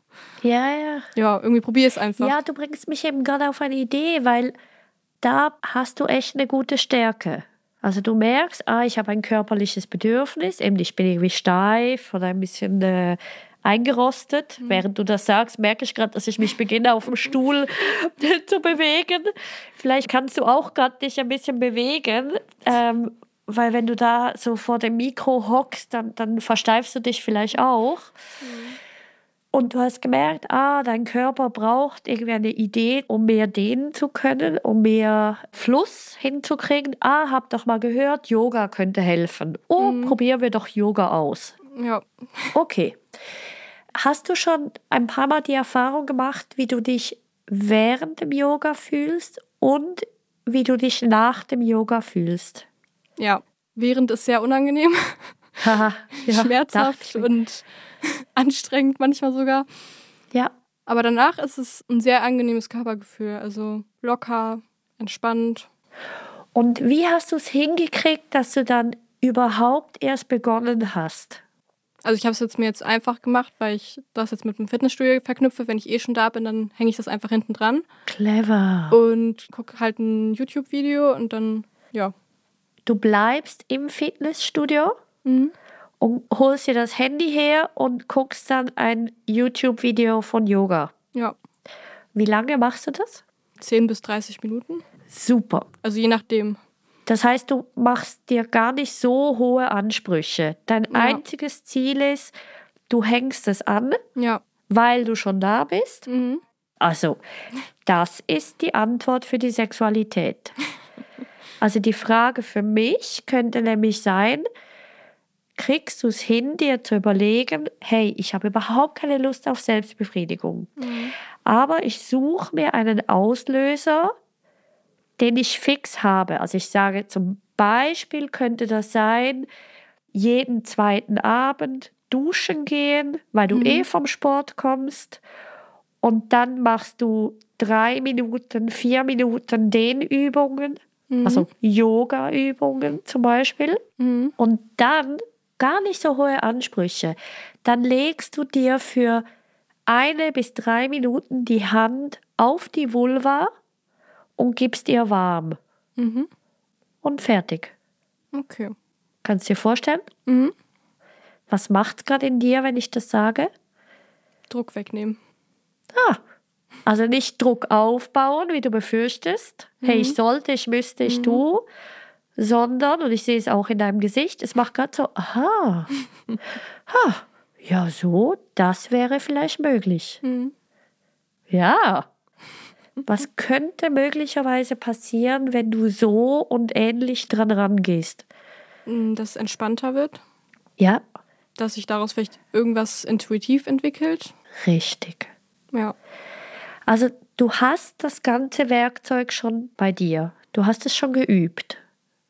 ja, ja.
Ja, irgendwie probiere ich es einfach.
Ja, du bringst mich eben gerade auf eine Idee, weil da hast du echt eine gute Stärke. Also du merkst, ah, ich habe ein körperliches Bedürfnis, eben ich bin irgendwie steif oder ein bisschen äh, eingerostet. Mhm. Während du das sagst, merke ich gerade, dass ich mich beginne, auf dem Stuhl zu bewegen. Vielleicht kannst du auch gerade dich ein bisschen bewegen, ähm, weil wenn du da so vor dem Mikro hockst, dann, dann versteifst du dich vielleicht auch. Mhm. Und du hast gemerkt, ah, dein Körper braucht irgendwie eine Idee, um mehr dehnen zu können, um mehr Fluss hinzukriegen. Ah, hab doch mal gehört, Yoga könnte helfen. Oh, mhm. probieren wir doch Yoga aus.
Ja.
Okay. Hast du schon ein paar Mal die Erfahrung gemacht, wie du dich während dem Yoga fühlst und wie du dich nach dem Yoga fühlst?
Ja, während ist sehr unangenehm.
Haha, ja,
schmerzhaft und anstrengend manchmal sogar.
Ja.
Aber danach ist es ein sehr angenehmes Körpergefühl. Also locker, entspannt.
Und wie hast du es hingekriegt, dass du dann überhaupt erst begonnen hast?
Also ich habe es jetzt mir jetzt einfach gemacht, weil ich das jetzt mit dem Fitnessstudio verknüpfe. Wenn ich eh schon da bin, dann hänge ich das einfach hinten dran.
Clever.
Und gucke halt ein YouTube-Video und dann, ja.
Du bleibst im Fitnessstudio?
Mhm.
Und holst dir das Handy her und guckst dann ein YouTube-Video von Yoga.
Ja.
Wie lange machst du das?
zehn bis dreißig Minuten.
Super.
Also je nachdem.
Das heißt, du machst dir gar nicht so hohe Ansprüche. Dein ja. einziges Ziel ist, du hängst es an,
ja.
weil du schon da bist.
Mhm.
Also, das ist die Antwort für die Sexualität. Also die Frage für mich könnte nämlich sein, kriegst du es hin, dir zu überlegen, hey, ich habe überhaupt keine Lust auf Selbstbefriedigung. Mhm. Aber ich suche mir einen Auslöser, den ich fix habe. Also ich sage zum Beispiel, könnte das sein, jeden zweiten Abend duschen gehen, weil du mhm. eh vom Sport kommst. Und dann machst du drei Minuten, vier Minuten Dehnübungen, mhm. also Yoga-Übungen zum Beispiel. Mhm. Und dann gar nicht so hohe Ansprüche. Dann legst du dir für eine bis drei Minuten die Hand auf die Vulva und gibst ihr warm. Mhm. Und fertig.
Okay.
Kannst du dir vorstellen?
Mhm.
Was macht's gerade in dir, wenn ich das sage?
Druck wegnehmen.
Ah, also nicht Druck aufbauen, wie du befürchtest. Mhm. Hey, ich sollte, ich müsste, ich mhm. tue. Sondern, und ich sehe es auch in deinem Gesicht, es macht gerade so, aha, ha, ja so, das wäre vielleicht möglich. Mhm. Ja, was könnte möglicherweise passieren, wenn du so und ähnlich dran rangehst?
Dass es entspannter wird.
Ja.
Dass sich daraus vielleicht irgendwas intuitiv entwickelt.
Richtig.
Ja.
Also du hast das ganze Werkzeug schon bei dir. Du hast es schon geübt.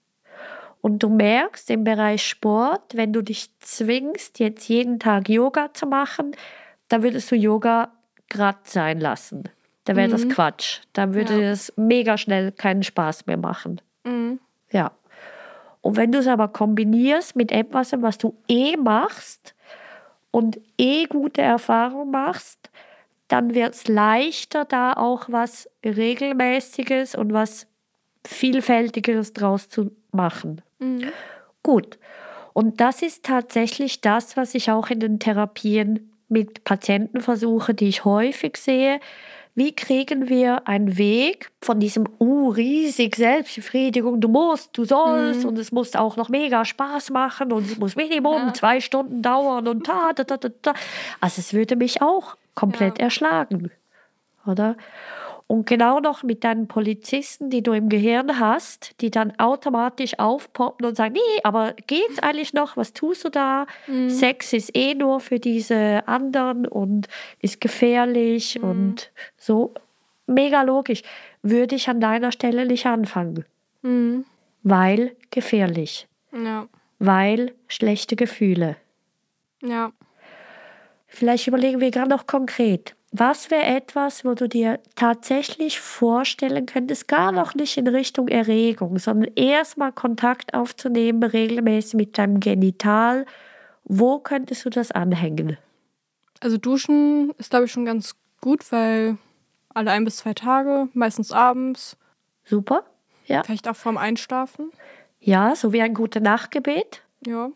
Und du merkst im Bereich Sport, wenn du dich zwingst, jetzt jeden Tag Yoga zu machen, dann würdest du Yoga glatt sein lassen. Da wäre mhm. das Quatsch. Dann würde ja. das mega schnell keinen Spaß mehr machen.
Mhm.
Ja. Und wenn du es aber kombinierst mit etwas, was du eh machst und eh gute Erfahrungen machst, dann wird es leichter, da auch was Regelmäßiges und was Vielfältigeres draus zu machen.
Mhm.
Gut. Und das ist tatsächlich das, was ich auch in den Therapien mit Patienten versuche, die ich häufig sehe. Wie kriegen wir einen Weg von diesem uh, riesig Selbstbefriedigung, du musst, du sollst mhm. und es muss auch noch mega Spaß machen und es muss Minimum ja. zwei Stunden dauern und ta, ta, ta, ta, ta. Also es würde mich auch komplett ja. erschlagen, oder? Und genau noch mit deinen Polizisten, die du im Gehirn hast, die dann automatisch aufpoppen und sagen, nee, aber geht's eigentlich noch? Was tust du da? Mhm. Sex ist eh nur für diese anderen und ist gefährlich mhm. und so. Mega logisch. Würde ich an deiner Stelle nicht anfangen.
Mhm.
Weil gefährlich.
Ja.
Weil schlechte Gefühle.
Ja.
Vielleicht überlegen wir gerade noch konkret. Was wäre etwas, wo du dir tatsächlich vorstellen könntest, gar noch nicht in Richtung Erregung, sondern erstmal Kontakt aufzunehmen, regelmäßig mit deinem Genital. Wo könntest du das anhängen?
Also Duschen ist, glaube ich, schon ganz gut, weil alle ein bis zwei Tage, meistens abends.
Super, ja.
Vielleicht auch vorm Einschlafen.
Ja, so wie ein gutes Nachtgebet.
Ja.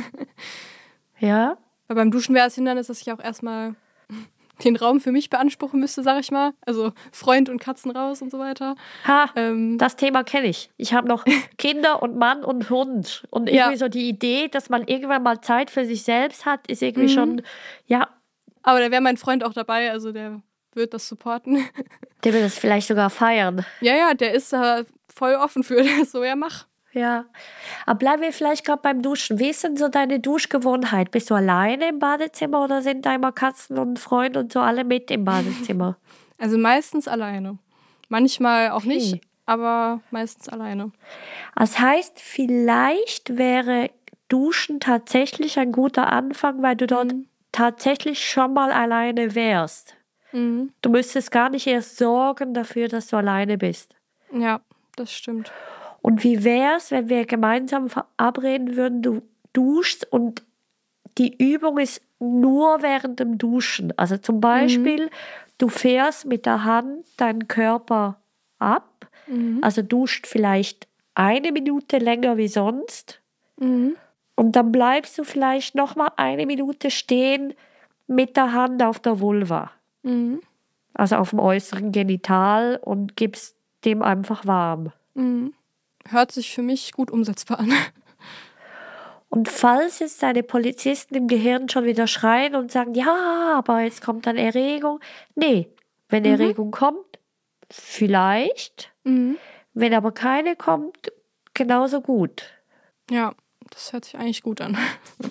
Ja.
Weil beim Duschen wäre es Hindernis, dass ich auch erstmal den Raum für mich beanspruchen müsste, sag ich mal. Also Freund und Katzen raus und so weiter.
Ha,
ähm,
das Thema kenne ich. Ich habe noch Kinder und Mann und Hund. Und irgendwie ja. so die Idee, dass man irgendwann mal Zeit für sich selbst hat, ist irgendwie mhm. schon, ja.
Aber da wäre mein Freund auch dabei, also der wird das supporten.
Der will das vielleicht sogar feiern.
Ja, ja, der ist da voll offen für das. So, ja, mach.
Ja, aber bleiben wir vielleicht gerade beim Duschen. Wie ist denn so deine Duschgewohnheit? Bist du alleine im Badezimmer oder sind da immer Katzen und Freunde und so alle mit im Badezimmer?
Also meistens alleine. Manchmal auch okay. nicht, aber meistens alleine.
Das heißt, vielleicht wäre Duschen tatsächlich ein guter Anfang, weil du dort mhm. tatsächlich schon mal alleine wärst.
Mhm.
Du müsstest gar nicht erst sorgen dafür, dass du alleine bist.
Ja, das stimmt.
Und wie wäre es, wenn wir gemeinsam verabreden würden, du duschst und die Übung ist nur während dem Duschen. Also zum Beispiel, mhm. du fährst mit der Hand deinen Körper ab, mhm. also duscht vielleicht eine Minute länger wie sonst
mhm.
und dann bleibst du vielleicht nochmal eine Minute stehen mit der Hand auf der Vulva.
Mhm.
Also auf dem äußeren Genital und gibst dem einfach warm.
Mhm. Hört sich für mich gut umsetzbar an.
Und falls jetzt deine Polizisten im Gehirn schon wieder schreien und sagen, ja, aber jetzt kommt dann Erregung. Nee, wenn mhm. Erregung kommt, vielleicht.
Mhm.
Wenn aber keine kommt, genauso gut.
Ja, das hört sich eigentlich gut an.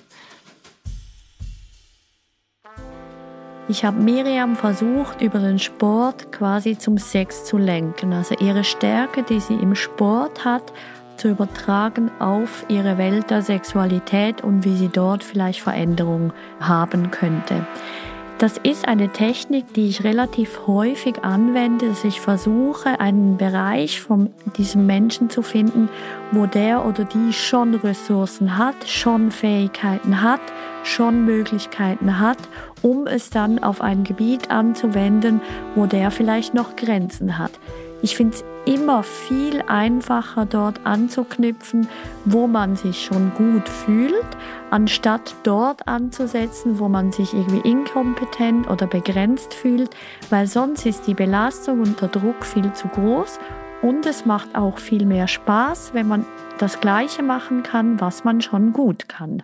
Ich habe Miriam versucht, über den Sport quasi zum Sex zu lenken. Also ihre Stärke, die sie im Sport hat, zu übertragen auf ihre Welt der Sexualität und wie sie dort vielleicht Veränderungen haben könnte. Das ist eine Technik, die ich relativ häufig anwende, dass ich versuche, einen Bereich von diesem Menschen zu finden, wo der oder die schon Ressourcen hat, schon Fähigkeiten hat, schon Möglichkeiten hat, um es dann auf ein Gebiet anzuwenden, wo der vielleicht noch Grenzen hat. Ich finde es immer viel einfacher, dort anzuknüpfen, wo man sich schon gut fühlt, anstatt dort anzusetzen, wo man sich irgendwie inkompetent oder begrenzt fühlt, weil sonst ist die Belastung und der Druck viel zu groß und es macht auch viel mehr Spaß, wenn man das Gleiche machen kann, was man schon gut kann.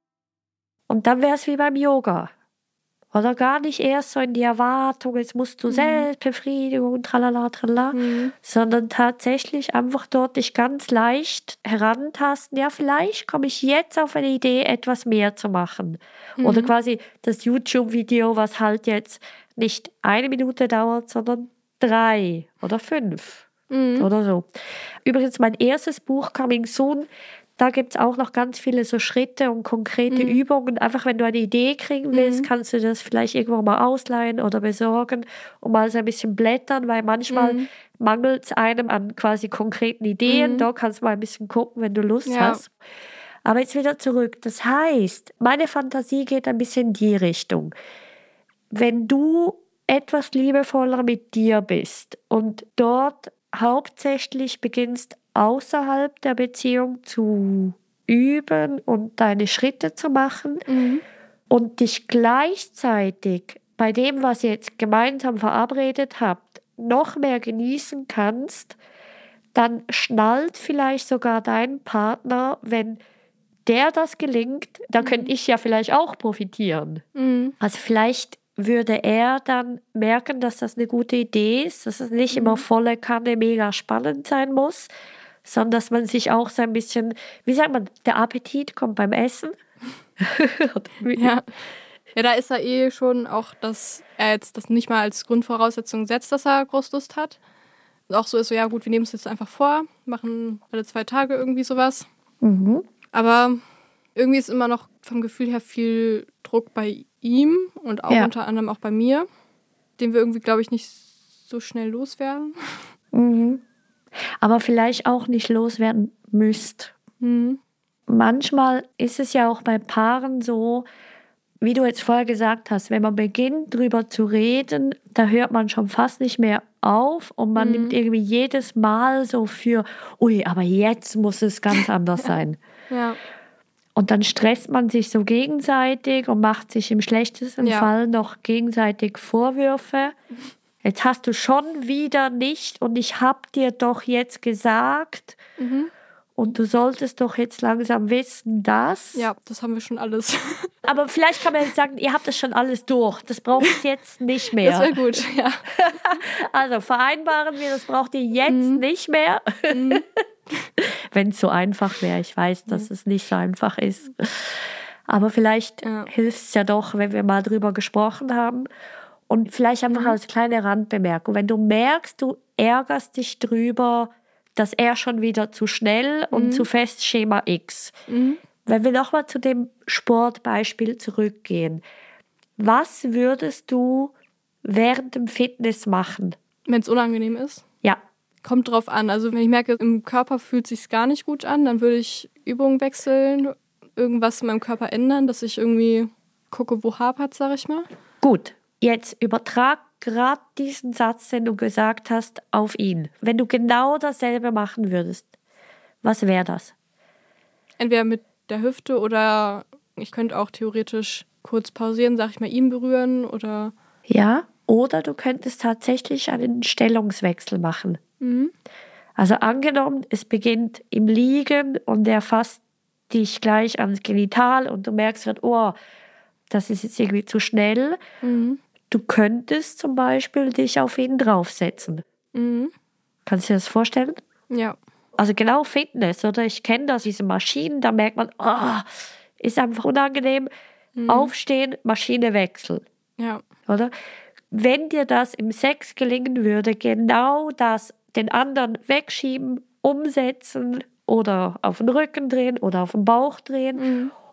Und dann wäre es wie beim Yoga. Oder gar nicht erst so in die Erwartung, jetzt musst du mhm. Selbstbefriedigung, tralala, tralala, mhm. sondern tatsächlich einfach dort dich ganz leicht herantasten. Ja, vielleicht komme ich jetzt auf eine Idee, etwas mehr zu machen. Mhm. Oder quasi das YouTube-Video, was halt jetzt nicht eine Minute dauert, sondern drei oder fünf mhm. oder so. Übrigens, mein erstes Buch, Coming Soon, da gibt es auch noch ganz viele so Schritte und konkrete mhm. Übungen. Einfach, wenn du eine Idee kriegen willst, mhm. kannst du das vielleicht irgendwo mal ausleihen oder besorgen und mal so ein bisschen blättern, weil manchmal mhm. mangelt es einem an quasi konkreten Ideen. Mhm. Da kannst du mal ein bisschen gucken, wenn du Lust ja. hast. Aber jetzt wieder zurück. Das heißt, meine Fantasie geht ein bisschen in die Richtung. Wenn du etwas liebevoller mit dir bist und dort hauptsächlich beginnst, außerhalb der Beziehung zu üben und deine Schritte zu machen mhm. und dich gleichzeitig bei dem, was ihr jetzt gemeinsam verabredet habt, noch mehr genießen kannst, dann schnallt vielleicht sogar dein Partner, wenn der das gelingt, dann mhm. könnte ich ja vielleicht auch profitieren. Mhm. Also vielleicht würde er dann merken, dass das eine gute Idee ist, dass es nicht mhm. immer volle Kanne mega spannend sein muss, sondern dass man sich auch so ein bisschen, wie sagt man, der Appetit kommt beim Essen.
ja. ja, da ist er eh schon auch, dass er jetzt das nicht mal als Grundvoraussetzung setzt, dass er groß Lust hat. Und auch so ist so, ja gut, wir nehmen es jetzt einfach vor, machen alle zwei Tage irgendwie sowas. Mhm. Aber irgendwie ist immer noch vom Gefühl her viel Druck bei ihm und auch ja. unter anderem auch bei mir, den wir irgendwie, glaube ich, nicht so schnell loswerden.
Mhm. Aber vielleicht auch nicht loswerden müsst. Mhm. Manchmal ist es ja auch bei Paaren so, wie du jetzt vorher gesagt hast, wenn man beginnt, drüber zu reden, da hört man schon fast nicht mehr auf und man mhm. nimmt irgendwie jedes Mal so für, ui, aber jetzt muss es ganz anders sein. Ja. Und dann stresst man sich so gegenseitig und macht sich im schlechtesten ja. Fall noch gegenseitig Vorwürfe. Jetzt hast du schon wieder nicht und ich hab dir doch jetzt gesagt mhm. und du solltest doch jetzt langsam wissen, dass...
Ja, das haben wir schon alles.
Aber vielleicht kann man jetzt sagen, ihr habt das schon alles durch. Das braucht ihr jetzt nicht mehr.
Das wäre gut, ja.
Also vereinbaren wir, das braucht ihr jetzt mhm. nicht mehr. Mhm. Wenn es so einfach wäre. Ich weiß, dass mhm. es nicht so einfach ist. Aber vielleicht ja. hilft es ja doch, wenn wir mal drüber gesprochen haben. Und vielleicht einfach mhm. als kleine Randbemerkung, wenn du merkst, du ärgerst dich drüber, dass er schon wieder zu schnell mhm. und zu fest Schema X. Mhm. Wenn wir nochmal zu dem Sportbeispiel zurückgehen, was würdest du während dem Fitness machen?
Wenn es unangenehm ist?
Ja.
Kommt drauf an. Also wenn ich merke, im Körper fühlt es sich gar nicht gut an, dann würde ich Übungen wechseln, irgendwas in meinem Körper ändern, dass ich irgendwie gucke, wo hapert, sag ich mal.
Gut. Jetzt übertrag gerade diesen Satz, den du gesagt hast, auf ihn. Wenn du genau dasselbe machen würdest, was wäre das?
Entweder mit der Hüfte oder ich könnte auch theoretisch kurz pausieren, sag ich mal, ihn berühren oder...
Ja, oder du könntest tatsächlich einen Stellungswechsel machen. Mhm. Also angenommen, es beginnt im Liegen und er fasst dich gleich ans Genital und du merkst halt, oh, das ist jetzt irgendwie zu schnell. Mhm. Du könntest zum Beispiel dich auf ihn draufsetzen. Mhm. Kannst du dir das vorstellen?
Ja.
Also genau Fitness, oder? Ich kenne das, diese Maschinen, da merkt man, oh, ist einfach unangenehm. Mhm. Aufstehen, Maschine wechseln.
Ja.
Oder? Wenn dir das im Sex gelingen würde, genau das, den anderen wegschieben, umsetzen oder auf den Rücken drehen oder auf den Bauch drehen, mhm.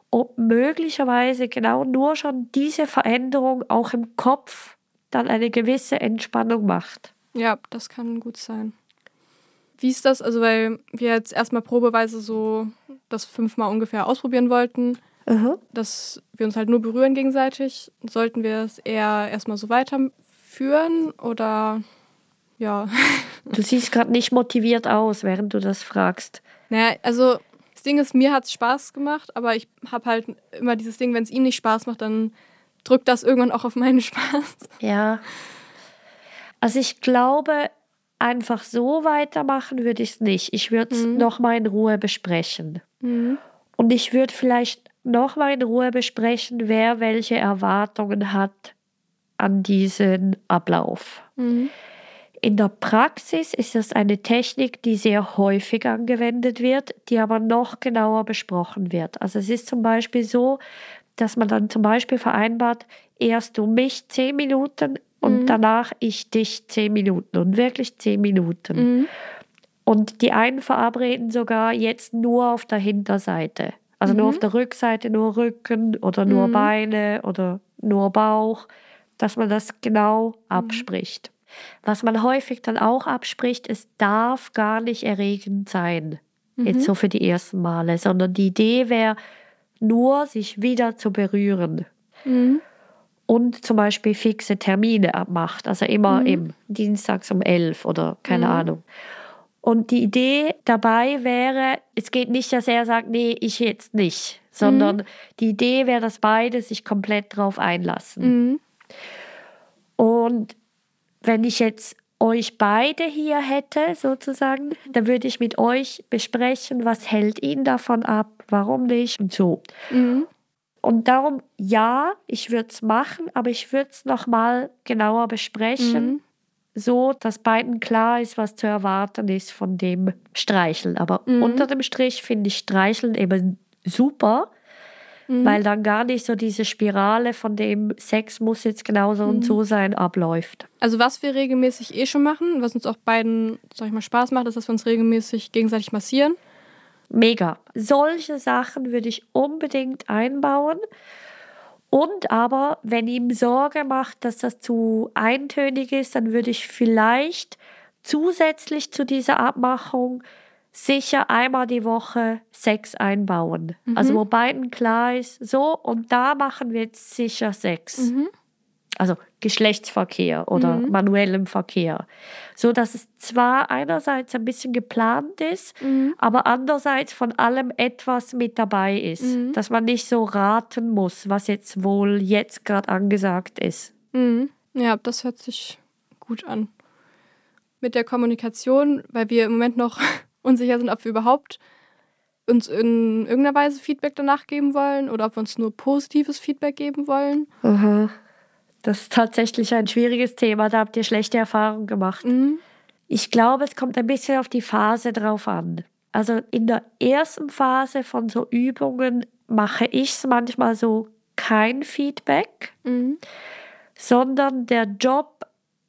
ob möglicherweise genau nur schon diese Veränderung auch im Kopf dann eine gewisse Entspannung macht.
Ja, das kann gut sein. Wie ist das? Also, weil wir jetzt erstmal probeweise so das fünfmal ungefähr ausprobieren wollten,
Mhm.
dass wir uns halt nur berühren gegenseitig. Sollten wir es eher erstmal so weiterführen oder ja?
Du siehst gerade nicht motiviert aus, während du das fragst.
Naja, also das Ding ist, mir hat es Spaß gemacht, aber ich habe halt immer dieses Ding, wenn es ihm nicht Spaß macht, dann drückt das irgendwann auch auf meinen Spaß.
Ja. Also ich glaube, einfach so weitermachen würde ich es nicht. Ich würde es
Mhm.
noch mal in Ruhe besprechen.
Mhm.
Und ich würde vielleicht noch mal in Ruhe besprechen, wer welche Erwartungen hat an diesen Ablauf.
Mhm.
In der Praxis ist das eine Technik, die sehr häufig angewendet wird, die aber noch genauer besprochen wird. Also es ist zum Beispiel so, dass man dann zum Beispiel vereinbart, erst du mich zehn Minuten und
Mhm.
danach ich dich zehn Minuten und wirklich zehn Minuten.
Mhm.
Und die einen verabreden sogar jetzt nur auf der Hinterseite. Also nur
Mhm.
auf der Rückseite, nur Rücken oder nur
Mhm.
Beine oder nur Bauch, dass man das genau abspricht. Was man häufig dann auch abspricht, es darf gar nicht erregend sein, jetzt so für die ersten Male, sondern die Idee wäre nur, sich wieder zu berühren.
Mhm.
Und zum Beispiel fixe Termine abmacht, also immer
Mhm.
im Dienstags um elf oder keine
Mhm.
Ahnung. Und die Idee dabei wäre, es geht nicht, dass er sagt, nee, ich jetzt nicht, sondern die Idee wäre, dass beide sich komplett drauf einlassen.
Mhm.
Und wenn ich jetzt euch beide hier hätte, sozusagen, dann würde ich mit euch besprechen, was hält ihn davon ab, warum nicht und so.
Mhm.
Und darum, ja, ich würde es machen, aber ich würde es nochmal genauer besprechen,
Mhm.
so dass beiden klar ist, was zu erwarten ist von dem Streicheln. Aber
Mhm.
unter dem Strich finde ich Streicheln eben super,
Mhm.
weil dann gar nicht so diese Spirale von dem Sex muss jetzt genauso und so sein abläuft.
Also was wir regelmäßig eh schon machen, was uns auch beiden, sag ich mal, Spaß macht, ist, dass wir uns regelmäßig gegenseitig massieren.
Mega. Solche Sachen würde ich unbedingt einbauen. Und aber, wenn ihm Sorge macht, dass das zu eintönig ist, dann würde ich vielleicht zusätzlich zu dieser Abmachung sicher einmal die Woche Sex einbauen. Also wo beiden klar ist, so und da machen wir jetzt sicher Sex.
Mhm.
Also Geschlechtsverkehr oder
Mhm.
manuellem Verkehr. So dass es zwar einerseits ein bisschen geplant ist,
Mhm.
aber andererseits von allem etwas mit dabei ist.
Mhm.
Dass man nicht so raten muss, was jetzt wohl jetzt gerade angesagt ist.
Mhm. Ja, das hört sich gut an. Mit der Kommunikation, weil wir im Moment noch unsicher sind, ob wir überhaupt uns in irgendeiner Weise Feedback danach geben wollen oder ob wir uns nur positives Feedback geben wollen.
Aha. Das ist tatsächlich ein schwieriges Thema, da habt ihr schlechte Erfahrungen gemacht.
Mhm.
Ich glaube, es kommt ein bisschen auf die Phase drauf an. Also in der ersten Phase von so Übungen mache ich es manchmal so kein Feedback,
Mhm.
sondern der Job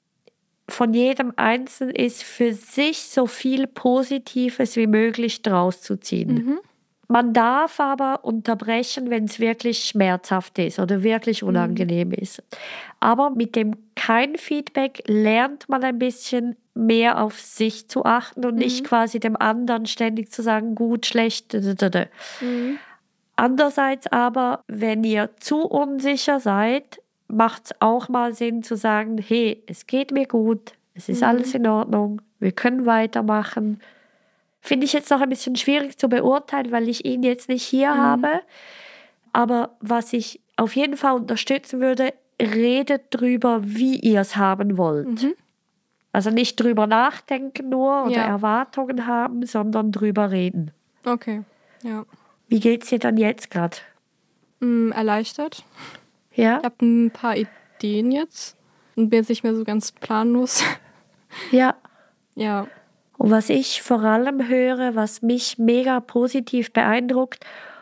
von jedem Einzelnen ist, für sich so viel Positives wie möglich draus zu ziehen.
Mhm.
Man darf aber unterbrechen, wenn es wirklich schmerzhaft ist oder wirklich unangenehm ist. Aber mit dem kein Feedback lernt man ein bisschen mehr auf sich zu achten und nicht quasi dem anderen ständig zu sagen, gut, schlecht. Dödödö.
Mhm.
Andererseits aber, wenn ihr zu unsicher seid, macht es auch mal Sinn zu sagen, hey, es geht mir gut, es ist alles in Ordnung, wir können weitermachen. Finde ich jetzt noch ein bisschen schwierig zu beurteilen, weil ich ihn jetzt nicht hier habe. Aber was ich auf jeden Fall unterstützen würde, redet drüber, wie ihr es haben wollt.
Mhm.
Also nicht drüber nachdenken nur oder
Ja.
Erwartungen haben, sondern drüber reden.
Okay, ja.
Wie geht's dir dann jetzt gerade?
Mhm, erleichtert.
Ja?
Ich habe ein paar Ideen jetzt und bin jetzt nicht mehr so ganz planlos.
Ja.
Ja.
Und was ich vor allem höre, was mich mega positiv beeindruckt,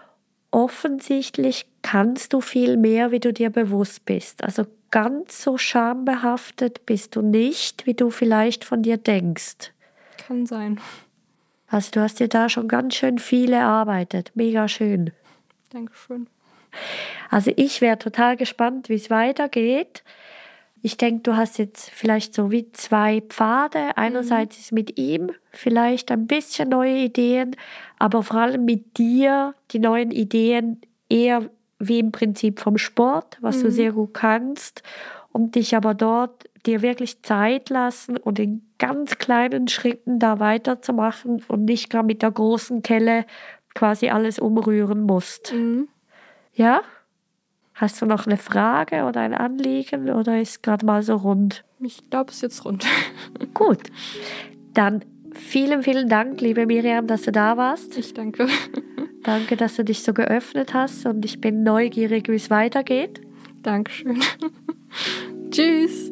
offensichtlich kannst du viel mehr, wie du dir bewusst bist. Also ganz so schambehaftet bist du nicht, wie du vielleicht von dir denkst.
Kann sein.
Also du hast dir da schon ganz schön viel erarbeitet. Mega schön.
Dankeschön.
Also ich wäre total gespannt, wie es weitergeht. Ich denke, du hast jetzt vielleicht so wie zwei Pfade. Einerseits ist mit ihm vielleicht ein bisschen neue Ideen, aber vor allem mit dir die neuen Ideen eher wie im Prinzip vom Sport, was mhm. du sehr gut kannst, und dich aber dort dir wirklich Zeit lassen und in ganz kleinen Schritten da weiterzumachen und nicht gar mit der großen Kelle quasi alles umrühren musst.
Mhm.
Ja? Hast du noch eine Frage oder ein Anliegen oder ist gerade mal so rund?
Ich glaube, es ist jetzt rund.
Gut. Dann vielen, vielen Dank, liebe Miriam, dass du da warst.
Ich danke.
Danke, dass du dich so geöffnet hast und ich bin neugierig, wie es weitergeht.
Dankeschön. Tschüss.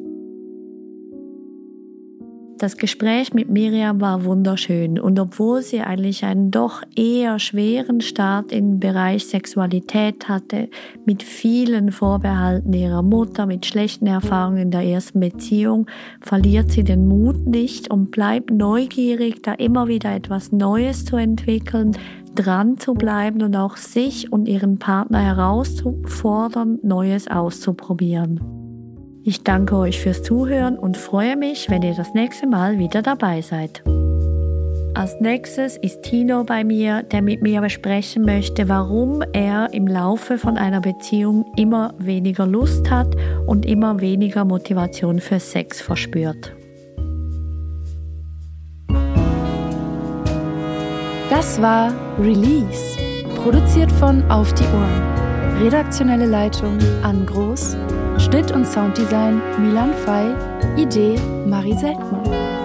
Das Gespräch mit Miriam war wunderschön und obwohl sie eigentlich einen doch eher schweren Start im Bereich Sexualität hatte, mit vielen Vorbehalten ihrer Mutter, mit schlechten Erfahrungen in der ersten Beziehung, verliert sie den Mut nicht und bleibt neugierig, da immer wieder etwas Neues zu entwickeln, dran zu bleiben und auch sich und ihren Partner herauszufordern, Neues auszuprobieren. Ich danke euch fürs Zuhören und freue mich, wenn ihr das nächste Mal wieder dabei seid. Als nächstes ist Tino bei mir, der mit mir besprechen möchte, warum er im Laufe von einer Beziehung immer weniger Lust hat und immer weniger Motivation für Sex verspürt.
Das war Release, produziert von Auf die Ohren. Redaktionelle Leitung Ann Groß, Schnitt und Sounddesign Milan Fey, Idee Marie Seltmann.